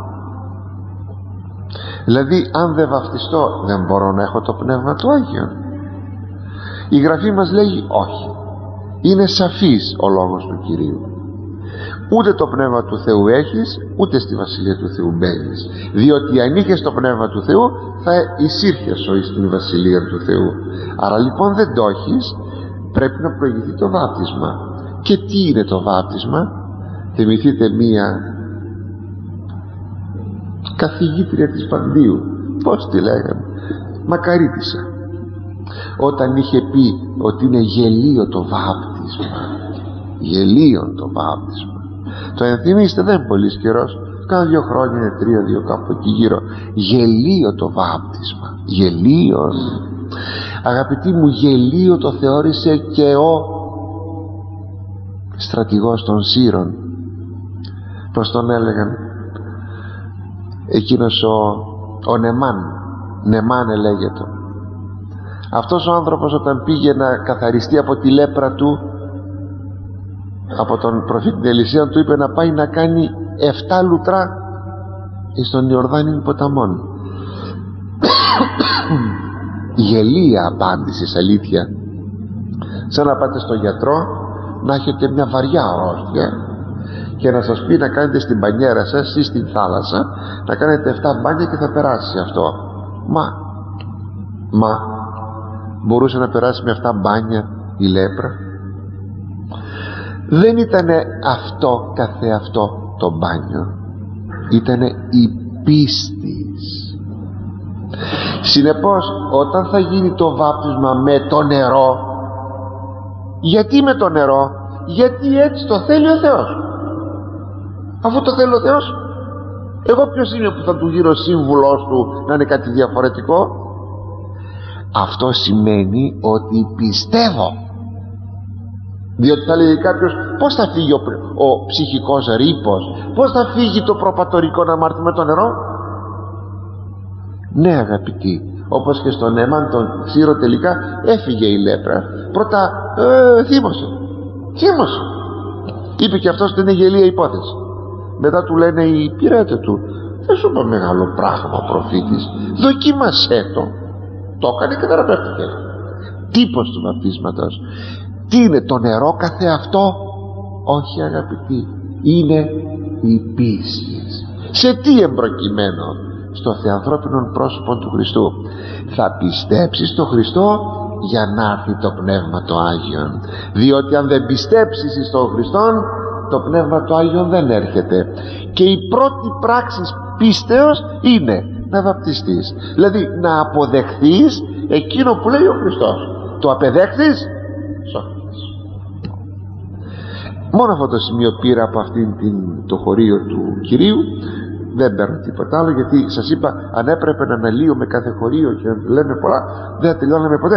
Δηλαδή αν δεν βαφτιστώ δεν μπορώ να έχω το Πνεύμα του Άγιον? Η Γραφή μας λέγει όχι. Είναι σαφής ο λόγος του Κυρίου. Ούτε το Πνεύμα του Θεού έχεις, ούτε στη Βασιλεία του Θεού μπαίνεις. Διότι αν είχες το Πνεύμα του Θεού θα εισήρχες στην Βασιλεία του Θεού. Άρα λοιπόν δεν το έχεις, πρέπει να προηγηθεί το βάπτισμα. Και τι είναι το βάπτισμα? Θυμηθείτε μία καθηγήτρια της Παντίου, πώς τη λέγανε, Μακαρίτισσα, όταν είχε πει ότι είναι γελίο το βάπτισμα. Γελίο το βάπτισμα. Το ενθυμίστε, δεν είναι πολύ καιρός, κάνα 2 χρόνια, είναι 3, 2 κάπου εκεί γύρω. Γελίο το βάπτισμα. Γελίο. Αγαπητοί μου, γελίο το θεώρησε και ο στρατηγός των Σύρων. Πώς τον έλεγαν? Εκείνος ο Νεμάν λέγεται. Αυτός ο άνθρωπος όταν πήγε να καθαριστεί από τη λέπρα του, από τον προφήτη Ελισέα, του είπε να πάει να κάνει 7 λουτρά στον Ιορδάνη ποταμόν. Γελία απάντηση, αλήθεια. Σαν να πάτε στο γιατρό να έχετε μια βαριά αρρώστια και να σας πει να κάνετε στην μπανιέρα σας ή στην θάλασσα, να κάνετε 7 μπάνια και θα περάσει αυτό. Μα μπορούσε να περάσει με 7 μπάνια η λέπρα? Δεν ήτανε αυτό καθεαυτό το μπάνιο, ήτανε η πίστη. Συνεπώς όταν θα γίνει το βάπτισμα με το νερό, γιατί με το νερό? Γιατί έτσι το θέλει ο Θεός. Αφού το θέλει ο Θεός, εγώ ποιος είμαι που θα του γύρω σύμβουλος του να είναι κάτι διαφορετικό? Αυτό σημαίνει ότι πιστεύω. Διότι θα λέει κάποιος, πώς θα φύγει ο ψυχικός ρήπος, πώς θα φύγει το προπατορικό να μάρτει με το νερό? Ναι αγαπητοί, όπως και στον Νέμαν τον Σύρο τελικά έφυγε η λέπρα. Πρώτα θύμωσε. Είπε και αυτός ότι είναι γελία υπόθεση. Μετά του λένε οι υπηρέτε του, δεν σου είπα μεγάλο πράγμα ο προφήτης, δοκίμασέ το. Το έκανε και θεραπεύτηκε. Τύπος του βαπτίσματος. Τι είναι το νερό καθεαυτό? Όχι αγαπητοί, είναι η πίστη. Σε τι εμπροκειμένο? Στο θεανθρώπινο πρόσωπο του Χριστού. Θα πιστέψεις στον Χριστό για να έρθει το Πνεύμα το Άγιον. Διότι αν δεν πιστέψεις στον Χριστόν, το Πνεύμα το Άγιον δεν έρχεται. Και η πρώτη πράξη πίστεως είναι να βαπτιστείς. Δηλαδή να αποδεχθείς εκείνο που λέει ο Χριστός. Το απεδέχθεις, σώθηκες. Μόνο αυτό το σημείο πήρα από αυτήν το χωρίο του Κυρίου. Δεν παίρνω τίποτα άλλο, γιατί σας είπα, αν έπρεπε να αναλύουμε κάθε χωρίο και να λέμε πολλά, δεν θα τελειώναμε ποτέ.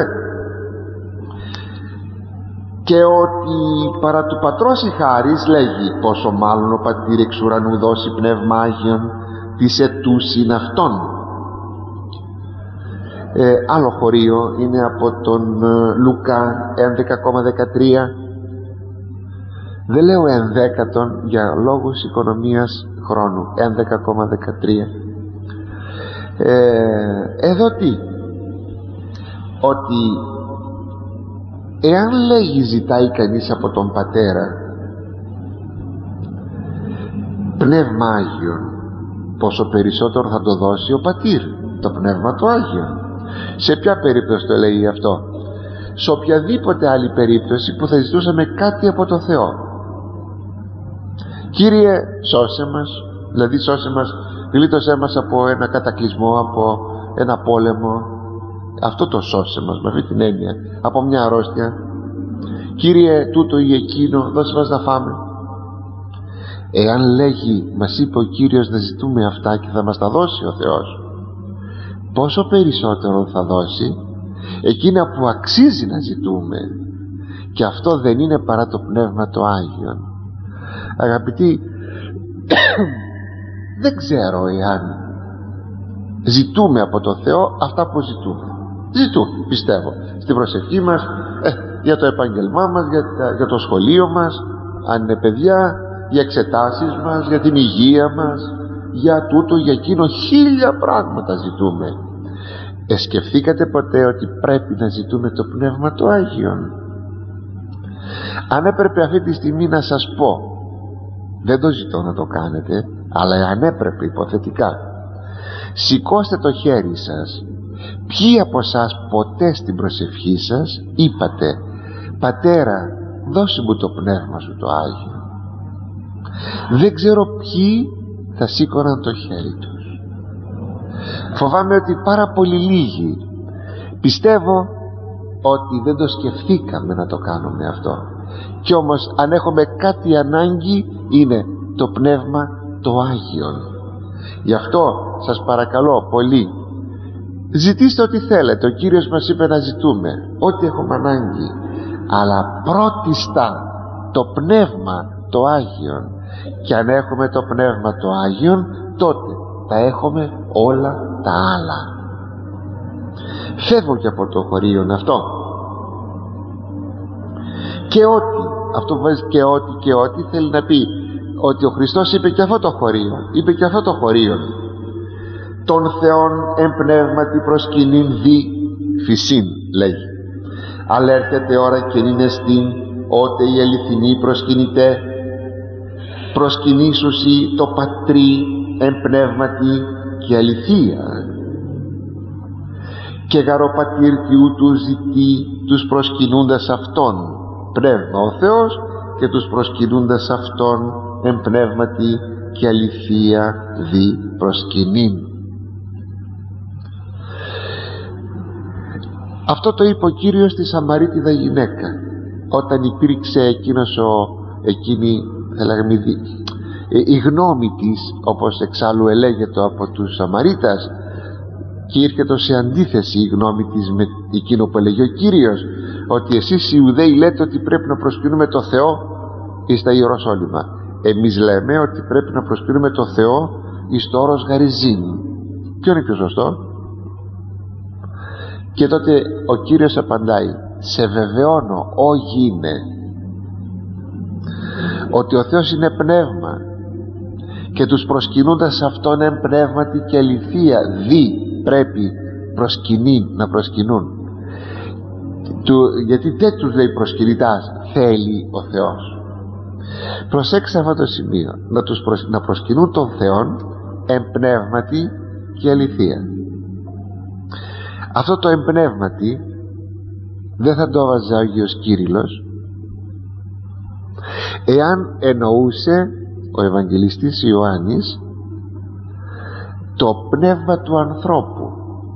Και ότι παρά του Πατρός η χάρις, λέγει, πόσο μάλλον ο Πατήρ εξ ουρανού δώσει Πνεύμα Άγιον της ετούσιν αυτών. Άλλο χωρίο είναι από τον Λουκά 11,13. Δεν λέω ενδέκατον για λόγους οικονομίας χρόνου. 11,13. Εδώ τι? Ότι εάν λέγει ζητάει κανείς από τον Πατέρα Πνεύμα Άγιον, πόσο περισσότερο θα το δώσει ο Πατήρ, το Πνεύμα του Άγιον. Σε ποια περίπτωση το λέει αυτό? Σε οποιαδήποτε άλλη περίπτωση που θα ζητούσαμε κάτι από το Θεό. Κύριε, σώσε μας, δηλαδή σώσε μας, γλίτωσέ μας από ένα κατακλυσμό, από ένα πόλεμο. Αυτό το σώσε μας, με αυτή την έννοια, από μια αρρώστια. Κύριε, τούτο ή εκείνο, δώσε μας να φάμε. Εάν λέγει, μας είπε ο Κύριος να ζητούμε αυτά και θα μας τα δώσει ο Θεός, πόσο περισσότερο θα δώσει εκείνα που αξίζει να ζητούμε, και αυτό δεν είναι παρά το Πνεύμα το Άγιον. Αγαπητοί, δεν ξέρω εάν ζητούμε από το Θεό αυτά που ζητούμε. Ζητούμε, πιστεύω, στην προσευχή μας, για το επάγγελμά μας, για το σχολείο μας, αν είναι παιδιά, για εξετάσεις μας, για την υγεία μας, για τούτο, για εκείνο, χίλια πράγματα ζητούμε. Σκεφτήκατε ποτέ ότι πρέπει να ζητούμε το Πνεύμα του Άγιον? Αν έπρεπε αυτή τη στιγμή να σας πω, δεν το ζητώ να το κάνετε, αλλά αν έπρεπε υποθετικά, σηκώστε το χέρι σας. Ποιοι από εσάς ποτέ στην προσευχή σας είπατε, Πατέρα, δώσε μου το Πνεύμα σου το Άγιο? Δεν ξέρω ποιοι θα σήκωναν το χέρι τους. Φοβάμαι ότι πάρα πολύ λίγοι. Πιστεύω ότι δεν το σκεφτήκαμε να το κάνουμε αυτό. Κι όμως αν έχουμε κάτι ανάγκη, είναι το Πνεύμα το Άγιον. Γι' αυτό σας παρακαλώ πολύ, ζητήστε ό,τι θέλετε. Ο Κύριος μας είπε να ζητούμε ό,τι έχουμε ανάγκη, αλλά πρώτιστα το Πνεύμα το Άγιον. Και αν έχουμε το Πνεύμα το Άγιον, τότε θα έχουμε όλα τα άλλα. Φεύγω και από το χωρίον αυτό. Και ό,τι, αυτό που βάζει και ό,τι θέλει να πει ότι ο Χριστός είπε και αυτό το χωρίο, είπε και αυτό το χωρίον. Τον Θεόν εμπνεύματι προσκυνήν δι φυσίν, λέγει. Αλλά έρχεται ώρα και είναι στην, ότε οι αληθινοί προσκυνητέ προσκυνήσουσι το Πατρί εμπνεύματι και αληθεία. Και γαροπατήρ κι ούτου ζητεί τους προσκυνούντας Αυτόν Πνεύμα ο Θεός, και τους προσκυνούντας Αυτόν εμπνεύματι και αληθεία δι προσκυνήν. Αυτό το είπε ο Κύριος στη Σαμαρίτιδα γυναίκα, όταν υπήρξε εκείνη θα λέγαμε η γνώμη της, όπως εξάλλου ελέγεται από τους Σαμαρίτας, και ήρθε σε αντίθεση η γνώμη της με εκείνο που έλεγε ο Κύριος, ότι εσείς οι Ιουδαίοι λέτε ότι πρέπει να προσκυνούμε το Θεό εις τα Ιεροσόλυμα, εμείς λέμε ότι πρέπει να προσκυνούμε το Θεό εις το όρος Γαριζίν. Ποιο είναι πιο σωστό? Και τότε ο Κύριος απαντάει, σε βεβαιώνω, ό γίνε, ότι ο Θεός είναι πνεύμα, και τους προσκυνούντας Αυτόν εμπνεύματι και αληθεία δι πρέπει να προσκυνούν. Γιατί δεν τους λέει προσκυνητάς, θέλει ο Θεός. Προσέξτε αυτό το σημείο, να προσκυνούν τον Θεόν εμπνεύματι και αληθεία. Αυτό το εμπνεύματι δεν θα το έβαζε ο Άγιος Κύριλλος εάν εννοούσε ο Ευαγγελιστής Ιωάννης το πνεύμα του ανθρώπου.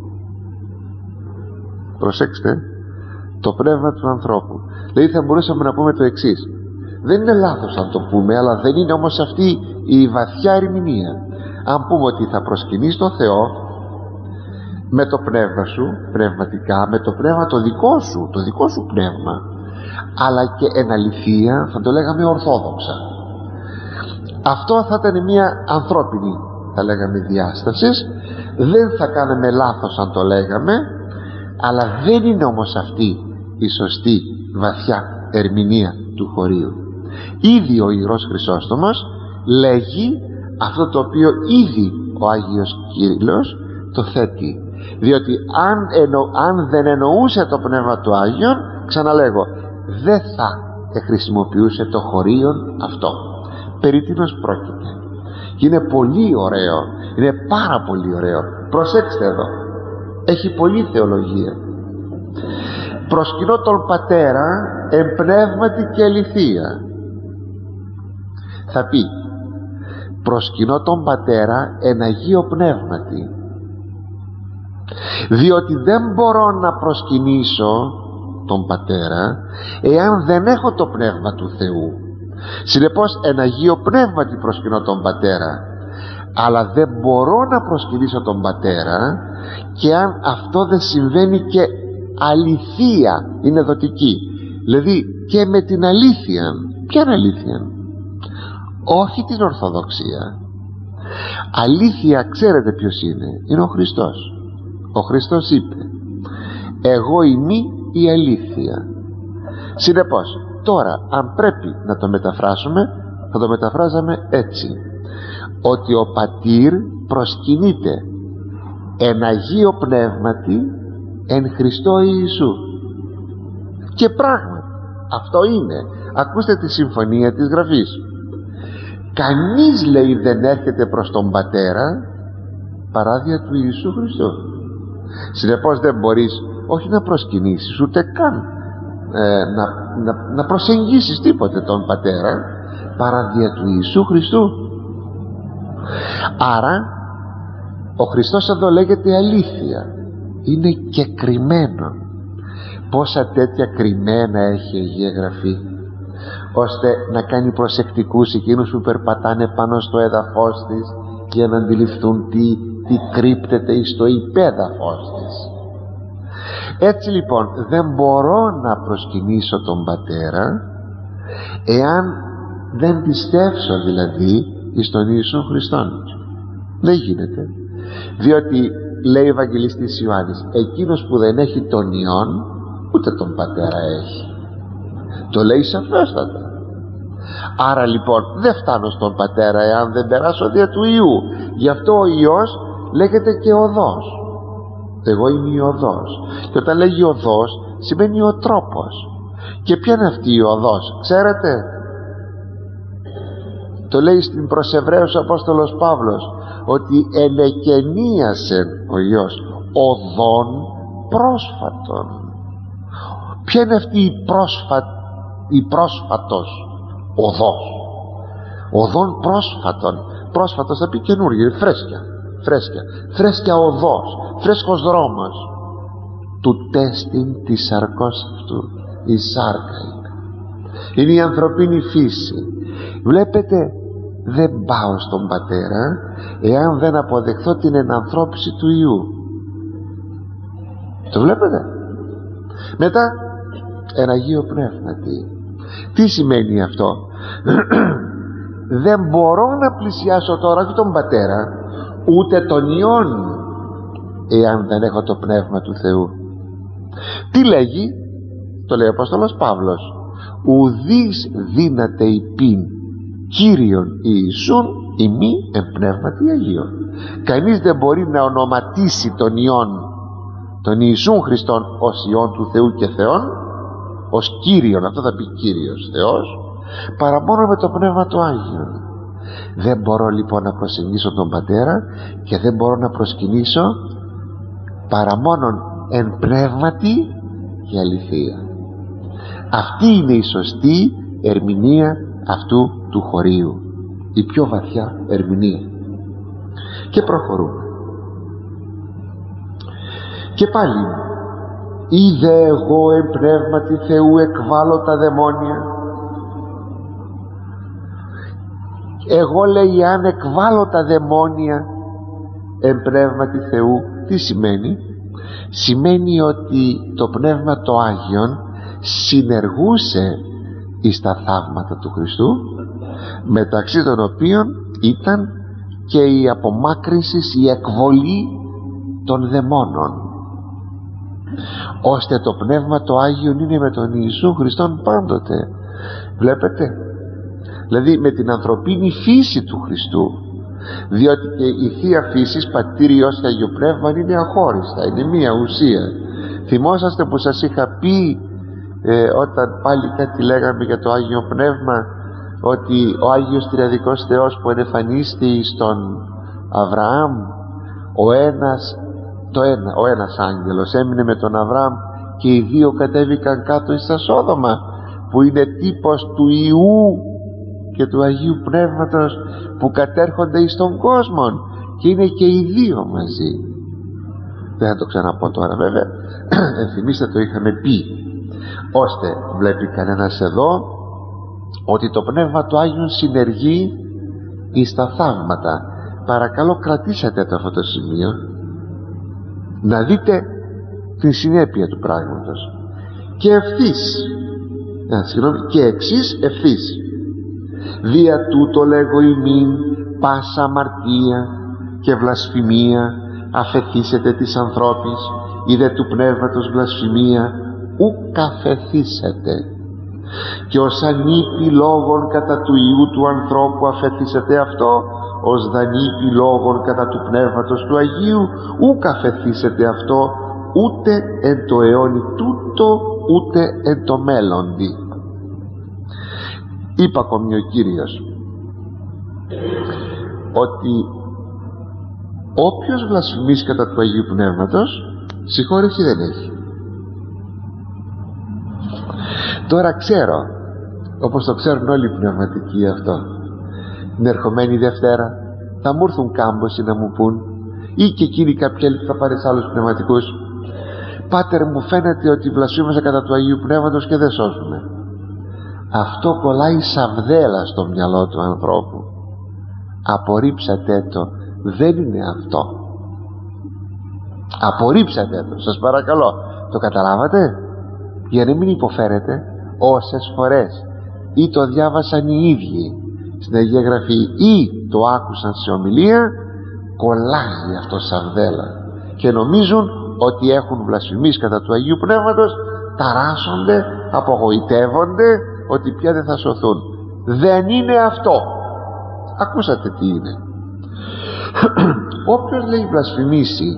Προσέξτε, το πνεύμα του ανθρώπου. Δηλαδή θα μπορούσαμε να πούμε το εξής, δεν είναι λάθος αν το πούμε, αλλά δεν είναι όμως αυτή η βαθιά ερμηνεία. Αν πούμε ότι θα προσκυνείς τον Θεό με το πνεύμα σου, πνευματικά, με το πνεύμα το δικό σου πνεύμα, αλλά και εν αληθεία, θα το λέγαμε ορθόδοξα. Αυτό θα ήταν μια ανθρώπινη, θα λέγαμε, διάσταση. Δεν θα κάναμε λάθος αν το λέγαμε, αλλά δεν είναι όμως αυτή η σωστή βαθιά ερμηνεία του χωρίου. Ήδη ο Ιερός Χρυσόστομος λέγει αυτό το οποίο ήδη ο Άγιος Κύριλλος το θέτει, διότι αν δεν εννοούσε το Πνεύμα του Άγιον, ξαναλέγω, δεν θα χρησιμοποιούσε το χωρίον αυτό. Περί τίνος πρόκειται? Είναι πολύ ωραίο, είναι πάρα πολύ ωραίο. Προσέξτε εδώ, έχει πολλή θεολογία. Προσκυνώ τον Πατέρα εν πνεύματι και αληθεία. Θα πει, προσκυνώ τον Πατέρα εν Αγίο Πνεύματι, διότι δεν μπορώ να προσκυνήσω τον Πατέρα εάν δεν έχω το Πνεύμα του Θεού. Συνεπώς εν Αγίο Πνεύματι προσκυνώ τον Πατέρα, αλλά δεν μπορώ να προσκυνήσω τον Πατέρα και αν αυτό δεν συμβαίνει και αληθεία, είναι δοτική, δηλαδή και με την αλήθεια. Ποια είναι αλήθεια? Όχι την Ορθοδοξία. Αλήθεια ξέρετε ποιος είναι? Είναι ο Χριστός. Ο Χριστός είπε, εγώ είμαι η αλήθεια. Συνεπώς τώρα αν πρέπει να το μεταφράσουμε, θα το μεταφράζαμε έτσι, ότι ο Πατήρ προσκυνείται εν Αγίο Πνεύματι εν Χριστώ Ιησού. Και πράγματι αυτό είναι. Ακούστε τη συμφωνία της Γραφής. Κανείς, λέει, δεν έρχεται προς τον Πατέρα παράδια του Ιησού Χριστού. Συνεπώς δεν μπορείς όχι να προσκυνήσεις, ούτε καν να προσεγγίσεις τίποτε τον Πατέρα παράδια του Ιησού Χριστού. Άρα ο Χριστός εδώ λέγεται αλήθεια, είναι και κρυμμένο. Πόσα τέτοια κρυμμένα έχει η Αγία Γραφή, ώστε να κάνει προσεκτικούς εκείνους που περπατάνε πάνω στο έδαφος της για να αντιληφθούν τι κρύπτεται στο υπέδαφος της. Έτσι λοιπόν δεν μπορώ να προσκυνήσω τον Πατέρα εάν δεν πιστεύσω δηλαδή εις τον Ιησού Χριστόν. Δεν γίνεται, διότι λέει ο Ευαγγελιστής Ιωάννης, εκείνος που δεν έχει τον Υιόν ούτε τον Πατέρα έχει. Το λέει σαφέστατα. Άρα λοιπόν δεν φτάνω στον Πατέρα εάν δεν περάσω δια του Υιού. Γι' αυτό ο Υιός λέγεται και οδός. Εγώ είμαι η οδός. Και όταν λέγει οδός σημαίνει ο τρόπος. Και ποια είναι αυτή η οδός? Ξέρετε, το λέει στην προς Εβραίους ο Απόστολος Παύλος, ότι ελεκενίασε ο Υιός οδόν πρόσφατον. Ποια είναι αυτή η πρόσφατος οδός? Οδόν πρόσφατον. Πρόσφατος θα πει καινούργιο, φρέσκια οδός, φρέσκος δρόμος. Του τέστην της σαρκός αυτού, η σάρκα είναι η ανθρωπίνη φύση. Βλέπετε, δεν πάω στον Πατέρα εάν δεν αποδεχθώ την ενανθρώπιση του Υιού. Το βλέπετε? Μετά εν Αγίο Πνεύματι. Τι σημαίνει αυτό? Δεν μπορώ να πλησιάσω τώρα όχι τον Πατέρα ούτε τον Υιόν εάν δεν έχω το Πνεύμα του Θεού. Τι λέγει? Το λέει ο Απόστολος Παύλος, ουδείς δύναται υπήν Κύριον Ιησούν ημί εν πνεύματι Αγίον. Κανείς δεν μπορεί να ονοματίσει τον Υιόν, τον Ιησούν Χριστόν, ως Υιόν του Θεού και Θεόν, ως Κύριον, αυτό θα πει Κύριος Θεός, παρά μόνο με το Πνεύμα του Άγιον. Δεν μπορώ λοιπόν να προσεγγίσω τον Πατέρα και δεν μπορώ να προσκυνήσω παρά μόνον εν πνεύματι και αληθεία. Αυτή είναι η σωστή ερμηνεία αυτού του χωρίου, η πιο βαθιά ερμηνεία. Και προχωρούμε. Και πάλι, είδε εγώ εν πνεύματι Θεού εκβάλλω τα δαιμόνια. Εγώ, λέει, αν εκβάλλω τα δαιμόνια εν πνεύματι Θεού, τι σημαίνει? Σημαίνει ότι το Πνεύμα το Άγιον συνεργούσε εις τα θαύματα του Χριστού, μεταξύ των οποίων ήταν και η απομάκρυνση, η εκβολή των δαιμόνων, ώστε το Πνεύμα το Άγιον είναι με τον Ιησού Χριστόν πάντοτε. Βλέπετε, δηλαδή με την ανθρωπίνη φύση του Χριστού, διότι και η Θεία Φύσης, Πατήρ, Υιός και Άγιο Πνεύμα είναι αχώριστα, είναι μία ουσία. Θυμόσαστε που σας είχα πει όταν πάλι κάτι λέγαμε για το Άγιο Πνεύμα, ότι ο Άγιος Τριαδικός Θεός που ενεφανίστη στον Αβραάμ, ο ένας άγγελος έμεινε με τον Αβραάμ και οι δύο κατέβηκαν κάτω στα Σόδομα, που είναι τύπος του Ιού και του Αγίου Πνεύματος που κατέρχονται εις τον κόσμο, και είναι και οι δύο μαζί. Δεν θα το ξαναπώ τώρα βέβαια, ενθυμίστε το είχαμε πει, ώστε βλέπει κανένας εδώ ότι το Πνεύμα του Άγιου συνεργεί εις τα θαύματα. Παρακαλώ κρατήσατε το αυτό το σημείο, να δείτε την συνέπεια του πράγματος. Και ευθύς, και εξής ευθύς, δια τούτο λέγω ημίν πάσα αμαρτία και βλασφημία αφεθήσετε της ανθρώπης, ή δε του πνεύματος βλασφημία ουκ αφεθήσετε, και ως ανήπη λόγων κατά του Ιού του ανθρώπου αφεθήσετε αυτό, ως δανείπη λόγων κατά του Πνεύματος του Αγίου ουκ αφεθήσετε αυτό, ούτε εν το αιώνι τούτο ούτε εν το μέλλοντι. Είπα ακόμη ο Κύριος ότι όποιος βλασφημίσει κατά του Αγίου Πνεύματος συγχώρεση δεν έχει. Τώρα ξέρω, όπως το ξέρουν όλοι οι πνευματικοί αυτό, την ερχομένη Δευτέρα θα μου έρθουν κάμποσοι να μου πούν, ή και εκείνοι κάποιοι άλλοι που θα πάρεις άλλους πνευματικούς, πάτερ μου φαίνεται ότι βλασφήμασα κατά του Αγίου Πνεύματος και δεν σώζουμε. Αυτό κολλάει σαβδέλα στο μυαλό του ανθρώπου. Απορρίψατε το, δεν είναι αυτό. Απορρίψατε το, σας παρακαλώ. Το καταλάβατε? Για να μην υποφέρετε. Όσες φορές ή το διάβασαν οι ίδιοι στην Αγία Γραφή ή το άκουσαν σε ομιλία, κολλάει αυτό σαβδέλα και νομίζουν ότι έχουν βλασφημίσει κατά του Αγίου Πνεύματος, ταράσσονται, απογοητεύονται ότι πια δεν θα σωθούν. Δεν είναι αυτό. Ακούσατε τι είναι. Όποιος λέει βλασφημίσει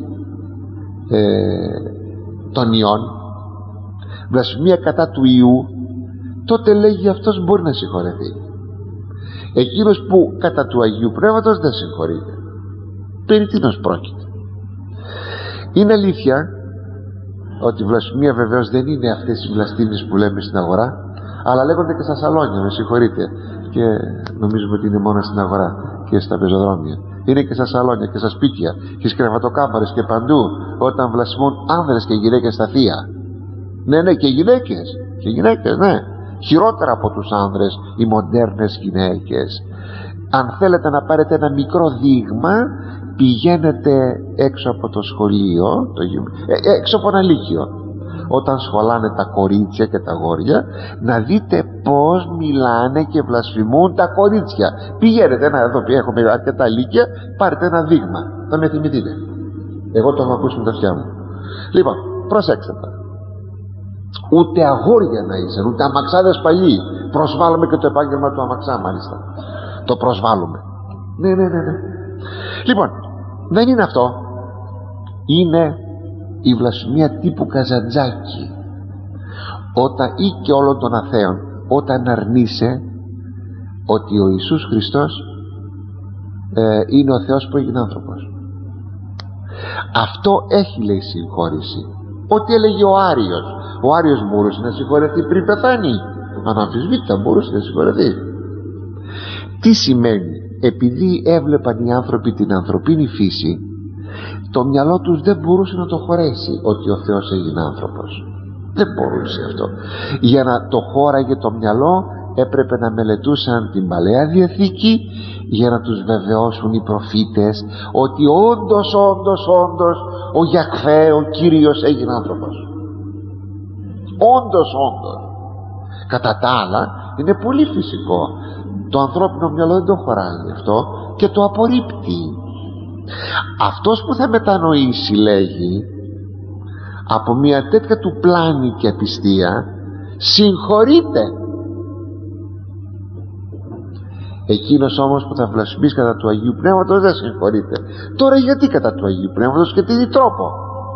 τον Υιόν, βλασφημία κατά του Ιού, τότε λέγει αυτός μπορεί να συγχωρεθεί. Εκείνος που κατά του Αγίου Πνεύματος δεν συγχωρείται. Περί τίνος πρόκειται? Είναι αλήθεια ότι βλασφημία βεβαίως δεν είναι αυτές οι βλαστήμεις που λέμε στην αγορά, αλλά λέγονται και στα σαλόνια, με συγχωρείτε, και νομίζουμε ότι είναι μόνο στην αγορά και στα πεζοδρόμια. Είναι και στα σαλόνια και στα σπίτια και στις κρεβατοκάμαρες και παντού, όταν βλασφημούν άνδρες και γυναίκες στα θεία. Ναι, και γυναίκες, ναι, χειρότερα από τους άνδρες οι μοντέρνες γυναίκες. Αν θέλετε να πάρετε ένα μικρό δείγμα, πηγαίνετε έξω από το σχολείο, έξω από ένα λύκειο, όταν σχολάνε τα κορίτσια και τα αγόρια, να δείτε πως μιλάνε και βλασφημούν τα κορίτσια. Πηγαίνετε, εδώ έχουμε αρκετά λύκεια, πάρετε ένα δείγμα, θα με θυμηθείτε. Εγώ το έχω ακούσει με τα αυτιά μου. Λοιπόν, προσέξτε τα. Ούτε αγόρια να είσαι, ούτε αμαξάδες παλιοί. Προσβάλλουμε και το επάγγελμα του αμαξά, μάλιστα. Το προσβάλλουμε. Ναι. Λοιπόν, δεν είναι αυτό. Είναι η βλασφημία τύπου Καζαντζάκη, ή και όλων των αθέων, όταν αρνείσαι ότι ο Ιησούς Χριστός είναι ο Θεός που έγινε άνθρωπος. Αυτό έχει, λέει, συγχώρηση. Ό,τι έλεγε ο Άριος μπορούσε να συγχωρεθεί πριν πεθάνει. Αναμφισβήτητα μπορούσε να συγχωρεθεί. Τι σημαίνει? Επειδή έβλεπαν οι άνθρωποι την ανθρωπίνη φύση, το μυαλό τους δεν μπορούσε να το χωρέσει ότι ο Θεός έγινε άνθρωπος. Δεν μπορούσε αυτό. Για να το χώραγε το μυαλό, έπρεπε να μελετούσαν την Παλαιά Διαθήκη, για να τους βεβαιώσουν οι προφήτες ότι όντως ο Γιαχβέ, ο Κύριος, έγινε άνθρωπος. Όντως. Κατά τα άλλα είναι πολύ φυσικό. Το ανθρώπινο μυαλό δεν το χωράει αυτό και το απορρίπτει. Αυτός που θα μετανοήσει, λέγει, από μια τέτοια του πλάνη και απιστία, συγχωρείται. Εκείνος όμως που θα βλασφημίσει κατά του Αγίου Πνεύματος δεν συγχωρείται. Τώρα γιατί κατά του Αγίου Πνεύματος και τι τρόπο?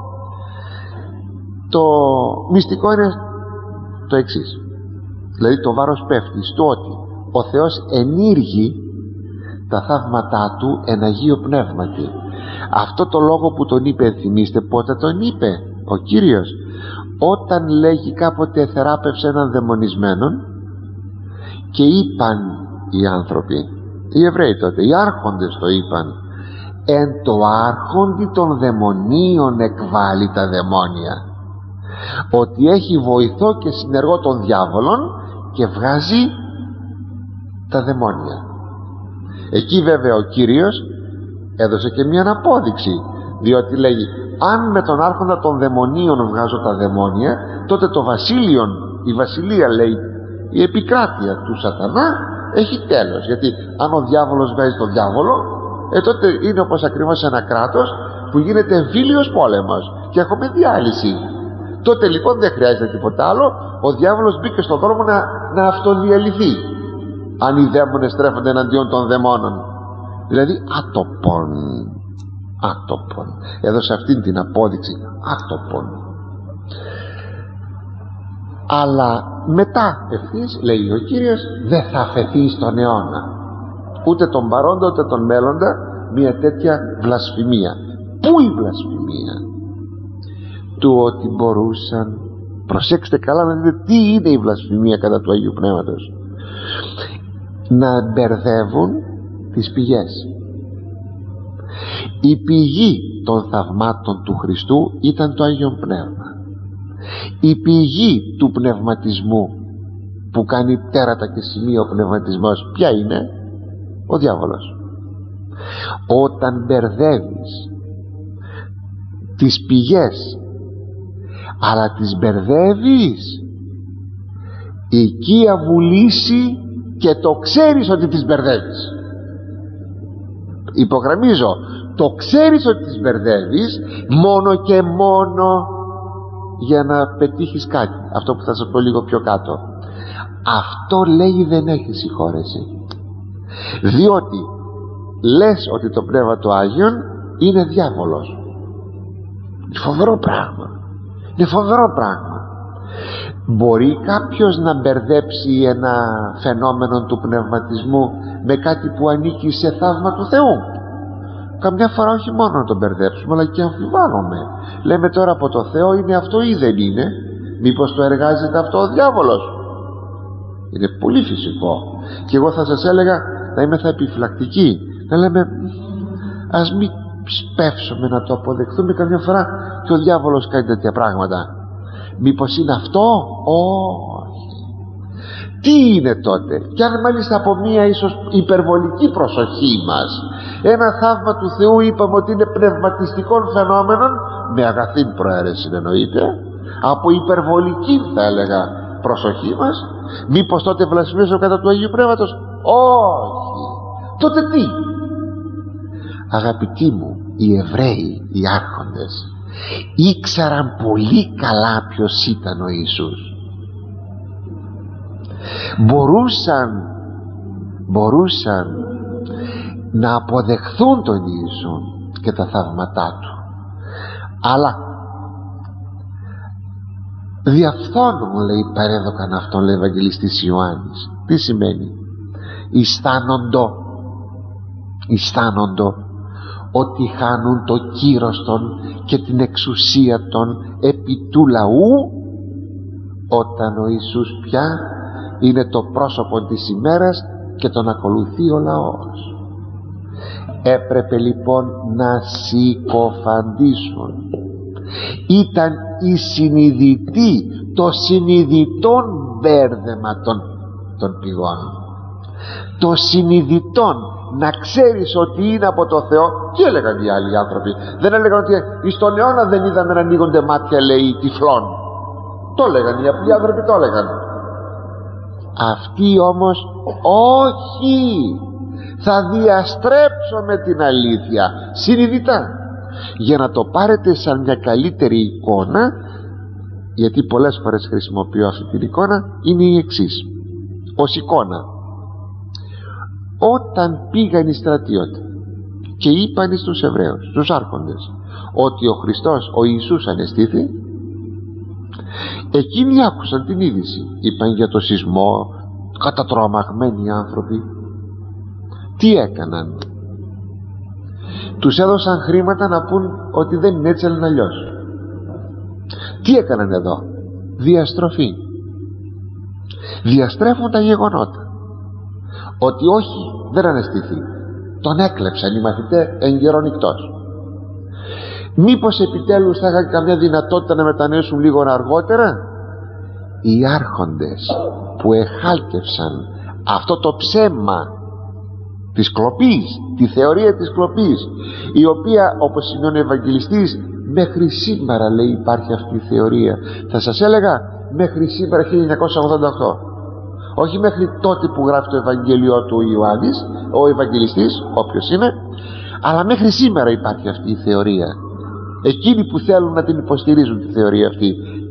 Το μυστικό είναι το εξής, δηλαδή το βάρος πέφτει στο ότι ο Θεός ενήργει τα θαύματά του εν Αγίο Πνεύματι. Αυτό το λόγο που τον είπε, θυμίστε πότε τον είπε ο Κύριος? Όταν λέγει κάποτε θεράπευσε έναν δαιμονισμένον και είπαν οι άνθρωποι, οι Εβραίοι τότε, οι άρχοντες το είπαν, εν το άρχοντι των δαιμονίων εκβάλλει τα δαιμόνια, ότι έχει βοηθό και συνεργό των διάβολων και βγάζει τα δαιμόνια. Εκεί βέβαια ο Κύριος έδωσε και μια απόδειξη, διότι λέγει αν με τον άρχοντα των δαιμονίων βγάζω τα δαιμόνια, τότε το βασίλειον, η βασιλεία, λέει, η επικράτεια του σατανά έχει τέλος. Γιατί αν ο διάβολος βγάζει τον διάβολο, τότε είναι όπως ακριβώς ένα κράτος που γίνεται εμφύλιος πόλεμος και έχουμε διάλυση. Τότε λοιπόν δεν χρειάζεται τίποτα άλλο, ο διάβολος μπήκε στον δρόμο να αυτοδιαλυθεί, αν οι δαίμονες στρέφονται εναντίον των δαιμόνων. Δηλαδή άτοπον, έδωσε αυτήν την απόδειξη, άτοπον. Αλλά μετά ευθύς, λέει ο Κύριος, δεν θα αφαιθεί στον αιώνα, ούτε τον παρόντα ούτε τον μέλλοντα, μια τέτοια βλασφημία. Πού η βλασφημία? Του ότι μπορούσαν, προσέξτε καλά να δείτε τι είναι η βλασφημία κατά του Αγίου Πνεύματος, να μπερδεύουν τις πηγές. Η πηγή των θαυμάτων του Χριστού ήταν το Άγιο Πνεύμα. Η πηγή του πνευματισμού που κάνει τέρατα και σημεία ο πνευματισμός ποια είναι? Ο διάβολος. Όταν μπερδεύεις τις πηγές, αλλά τις μπερδεύεις, εκεί αβουλήσει και το ξέρεις ότι τις μπερδεύεις. Υπογραμμίζω, το ξέρεις ότι τις μπερδεύεις μόνο και μόνο για να πετύχεις κάτι. Αυτό που θα σας πω λίγο πιο κάτω. Αυτό λέει δεν έχει συγχώρεση, διότι λες ότι το Πνεύμα του Άγιον είναι διάβολος. Είναι φοβερό πράγμα. Είναι φοβερό πράγμα. Μπορεί κάποιος να μπερδέψει ένα φαινόμενο του πνευματισμού με κάτι που ανήκει σε θαύμα του Θεού? Καμιά φορά όχι μόνο να τον μπερδέψουμε, αλλά και αμφιβάλλουμε. Λέμε τώρα από το Θεό είναι αυτό ή δεν είναι? Μήπως το εργάζεται αυτό ο διάβολος? Είναι πολύ φυσικό. Και εγώ θα σας έλεγα να είμαι θα επιφυλακτικοί, να λέμε ας μην σπεύσουμε να το αποδεχθούμε. Καμιά φορά και ο διάβολος κάνει τέτοια πράγματα. Μήπως είναι αυτό? Όχι. Τι είναι τότε? Και αν μάλιστα από μία ίσως υπερβολική προσοχή μας, ένα θαύμα του Θεού είπαμε ότι είναι πνευματιστικών φαινόμενων, με αγαθήν προαίρεση εννοείται, από υπερβολική θα έλεγα προσοχή μας, μήπως τότε βλασφημίζω κατά του Αγίου Πνεύματος? Όχι. Τότε τι? Αγαπητοί μου, οι Εβραίοι, οι άρχοντες, ήξεραν πολύ καλά ποιος ήταν ο Ιησούς. Μπορούσαν να αποδεχθούν τον Ιησού και τα θαύματά του, αλλά διαφθόνουν, λέει, παρέδωκαν αυτόν, λέει ο Ευαγγελιστής Ιωάννης. Τι σημαίνει? Αισθάνοντο ότι χάνουν το κύρος των και την εξουσία των επί του λαού, όταν ο Ιησούς πια είναι το πρόσωπο της ημέρας και τον ακολουθεί ο λαός. Έπρεπε λοιπόν να συκοφαντήσουν. Ήταν η συνειδητή, το συνειδητόν μπέρδεμα των πηγών, το συνειδητόν, να ξέρεις ότι είναι από το Θεό. Τι έλεγαν οι άλλοι άνθρωποι? Δεν έλεγαν ότι στον αιώνα δεν είδαμε να ανοίγονται μάτια, λέει, τυφλών? Το έλεγαν οι απλοί άνθρωποι, το έλεγαν. Αυτοί όμως όχι, θα διαστρέψω με την αλήθεια συνειδητά. Για να το πάρετε σαν μια καλύτερη εικόνα, γιατί πολλές φορές χρησιμοποιώ αυτή την εικόνα, είναι η εξής ως εικόνα. όταν πήγαν οι στρατιώτες και είπαν στους Εβραίους, στους άρχοντες, ότι ο Χριστός, ο Ιησούς ανεστήθη, εκείνοι άκουσαν την είδηση, είπαν για το σεισμό, κατατρομαγμένοι άνθρωποι. Τι έκαναν? Τους έδωσαν χρήματα να πούν ότι δεν είναι έτσι, αλλά αλλιώς. Τι έκαναν εδώ? Διαστροφή. Διαστρέφουν τα γεγονότα, ότι όχι, δεν ανεστήθη, τον έκλεψαν οι μαθητές εν καιρό νυχτός. Μήπως επιτέλους θα είχαν καμιά δυνατότητα να μετανοήσουν λίγο αργότερα? Οι άρχοντες που εχάλκευσαν αυτό το ψέμα της κλοπής, τη θεωρία της κλοπής, η οποία, όπως σημειώνει ο Ευαγγελιστής, μέχρι σήμερα, λέει, υπάρχει αυτή η θεωρία. Θα σας έλεγα μέχρι σήμερα, 1988, όχι μέχρι τότε που γράφει το Ευαγγέλιο του Ιωάννης, ο Ευαγγελιστής, όποιος είναι, αλλά μέχρι σήμερα υπάρχει αυτή η θεωρία. Εκείνοι που θέλουν να την υποστηρίζουν τη θεωρία αυτή.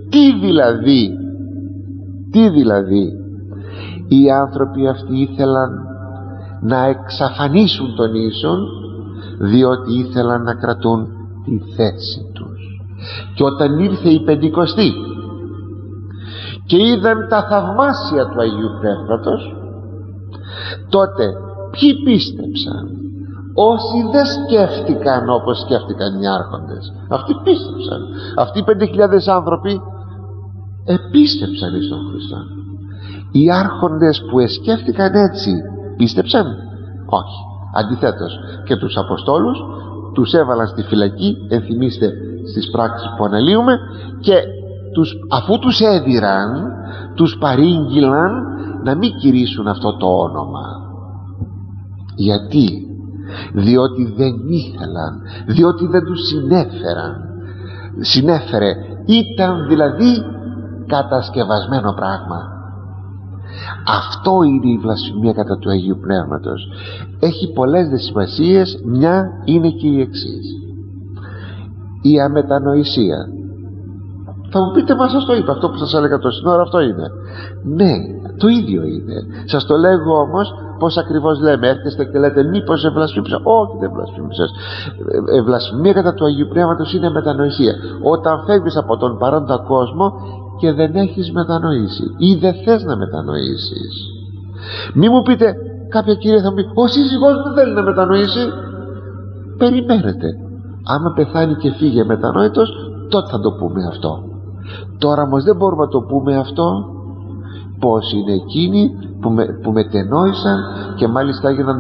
Τι δηλαδή? Οι άνθρωποι αυτοί ήθελαν να εξαφανίσουν τον Ιησούν, διότι ήθελαν να κρατούν τη θέση τους. Και όταν ήρθε η Πεντηκοστή και είδαν τα θαυμάσια του Αγίου Πνεύματος, τότε ποιοι πίστεψαν? Όσοι δεν σκέφτηκαν όπως σκέφτηκαν οι άρχοντες, αυτοί πίστεψαν. Αυτοί οι 5.000 άνθρωποι επίστεψαν εις τον Χριστό. Οι άρχοντες που εσκέφτηκαν έτσι, πίστεψαν? Όχι. Αντιθέτως, και τους Αποστόλους τους έβαλαν στη φυλακή, ενθυμίστε στις πράξεις που αναλύουμε, και αφού τους έδιραν, τους παρήγγειλαν να μην κηρύσουν αυτό το όνομα. Γιατί? Διότι δεν ήθελαν, διότι δεν τους συνέφερε, ήταν δηλαδή κατασκευασμένο πράγμα. Αυτό είναι η βλασφημία κατά του Αγίου Πνεύματος. Έχει πολλές δεσιμασίες, μια είναι και η εξής: η αμετανοησία. Θα μου πείτε, μα σας το είπα, αυτό που σας έλεγα τόση ώρα, αυτό είναι. Ναι, το ίδιο είναι. Σας το λέγω όμως πως ακριβώς λέμε. Έρχεστε και λέτε μήπως ευλασφήμισα? Όχι, δεν βλασφήμισες. Βλασφημία κατά του Αγίου Πνεύματος είναι μετανοησία. Όταν φεύγεις από τον παρόντα κόσμο και δεν έχεις μετανοήσει ή δεν θες να μετανοήσεις. Μη μου πείτε, κάποια κυρία θα μου πει, ο σύζυγός μου δεν θέλει να μετανοήσει. Περιμένετε, άμα πεθάνει και φύγει μετανόητος, τότε θα το πούμε αυτό. Τώρα όμως δεν μπορούμε να το πούμε αυτό. Πως είναι εκείνοι που μετενόησαν και μάλιστα έγιναν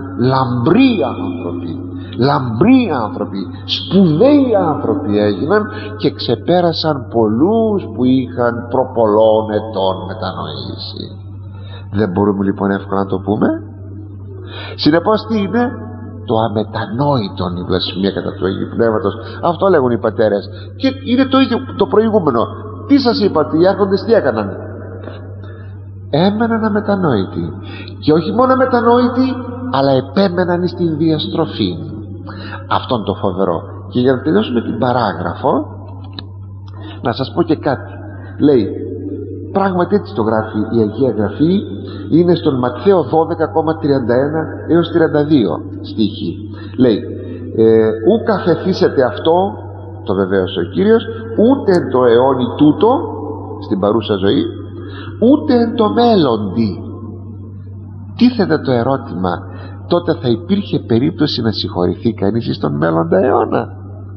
λαμπροί άνθρωποι, σπουδαίοι άνθρωποι έγιναν και ξεπέρασαν πολλούς που είχαν προπολών ετών μετανοήσει. Δεν μπορούμε λοιπόν εύκολα να το πούμε. Συνεπώς τι είναι? Το αμετανόητο, η βλασφημία κατά του Αγίου Πνεύματος. Αυτό λέγουν οι πατέρες. Και είναι το ίδιο το προηγούμενο. Τι σας είπα, ότι οι άρχοντες τι έκαναν? Έμεναν αμετανόητοι. Και όχι μόνο αμετανόητοι, αλλά επέμεναν στην διαστροφή. Αυτόν το φοβερό. Και για να τελειώσουμε την παράγραφο, να σας πω και κάτι. Λέει, πράγματι έτσι το γράφει η Αγία Γραφή, είναι στον Ματθαίο 12,31 έως 32 στίχη. Λέει, ου καθεθήσετε αυτό, το βεβαίωσε ο Κύριος, ούτε το αιώνι τούτο, στην παρούσα ζωή, ούτε εν το μέλλοντι. Τίθεται το ερώτημα, τότε θα υπήρχε περίπτωση να συγχωρηθεί κανείς στον μέλλοντα αιώνα?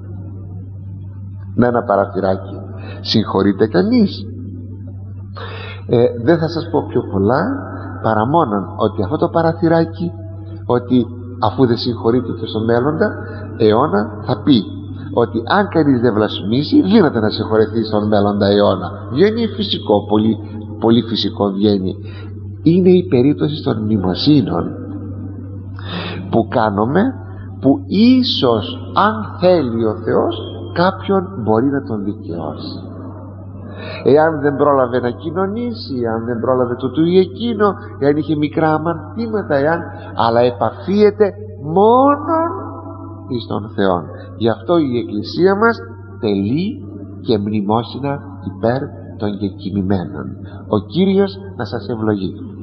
Να ένα παραθυράκι, συγχωρείται κανείς? Δεν θα σας πω πιο πολλά, παρά μόνον ότι αυτό το παραθυράκι, ότι αφού δεν συγχωρείται στον μέλλοντα αιώνα, θα πει ότι αν κανείς δεν βλασφημίσει, δύναται να συγχωρεθεί στον μέλλοντα αιώνα. Βγαίνει φυσικό, πολύ φυσικό βγαίνει. Είναι η περίπτωση των μνημοσύνων που κάνουμε, που ίσως αν θέλει ο Θεός κάποιον μπορεί να τον δικαιώσει. Εάν δεν πρόλαβε να κοινωνήσει, αν δεν πρόλαβε το του ή εκείνο, εάν είχε μικρά αμαρτήματα, αλλά επαφίεται μόνον εις τον Θεόν. Γι' αυτό η Εκκλησία μας τελεί και μνημόσυνα υπέρ των κεκοιμημένων. Ο Κύριος να σας ευλογεί.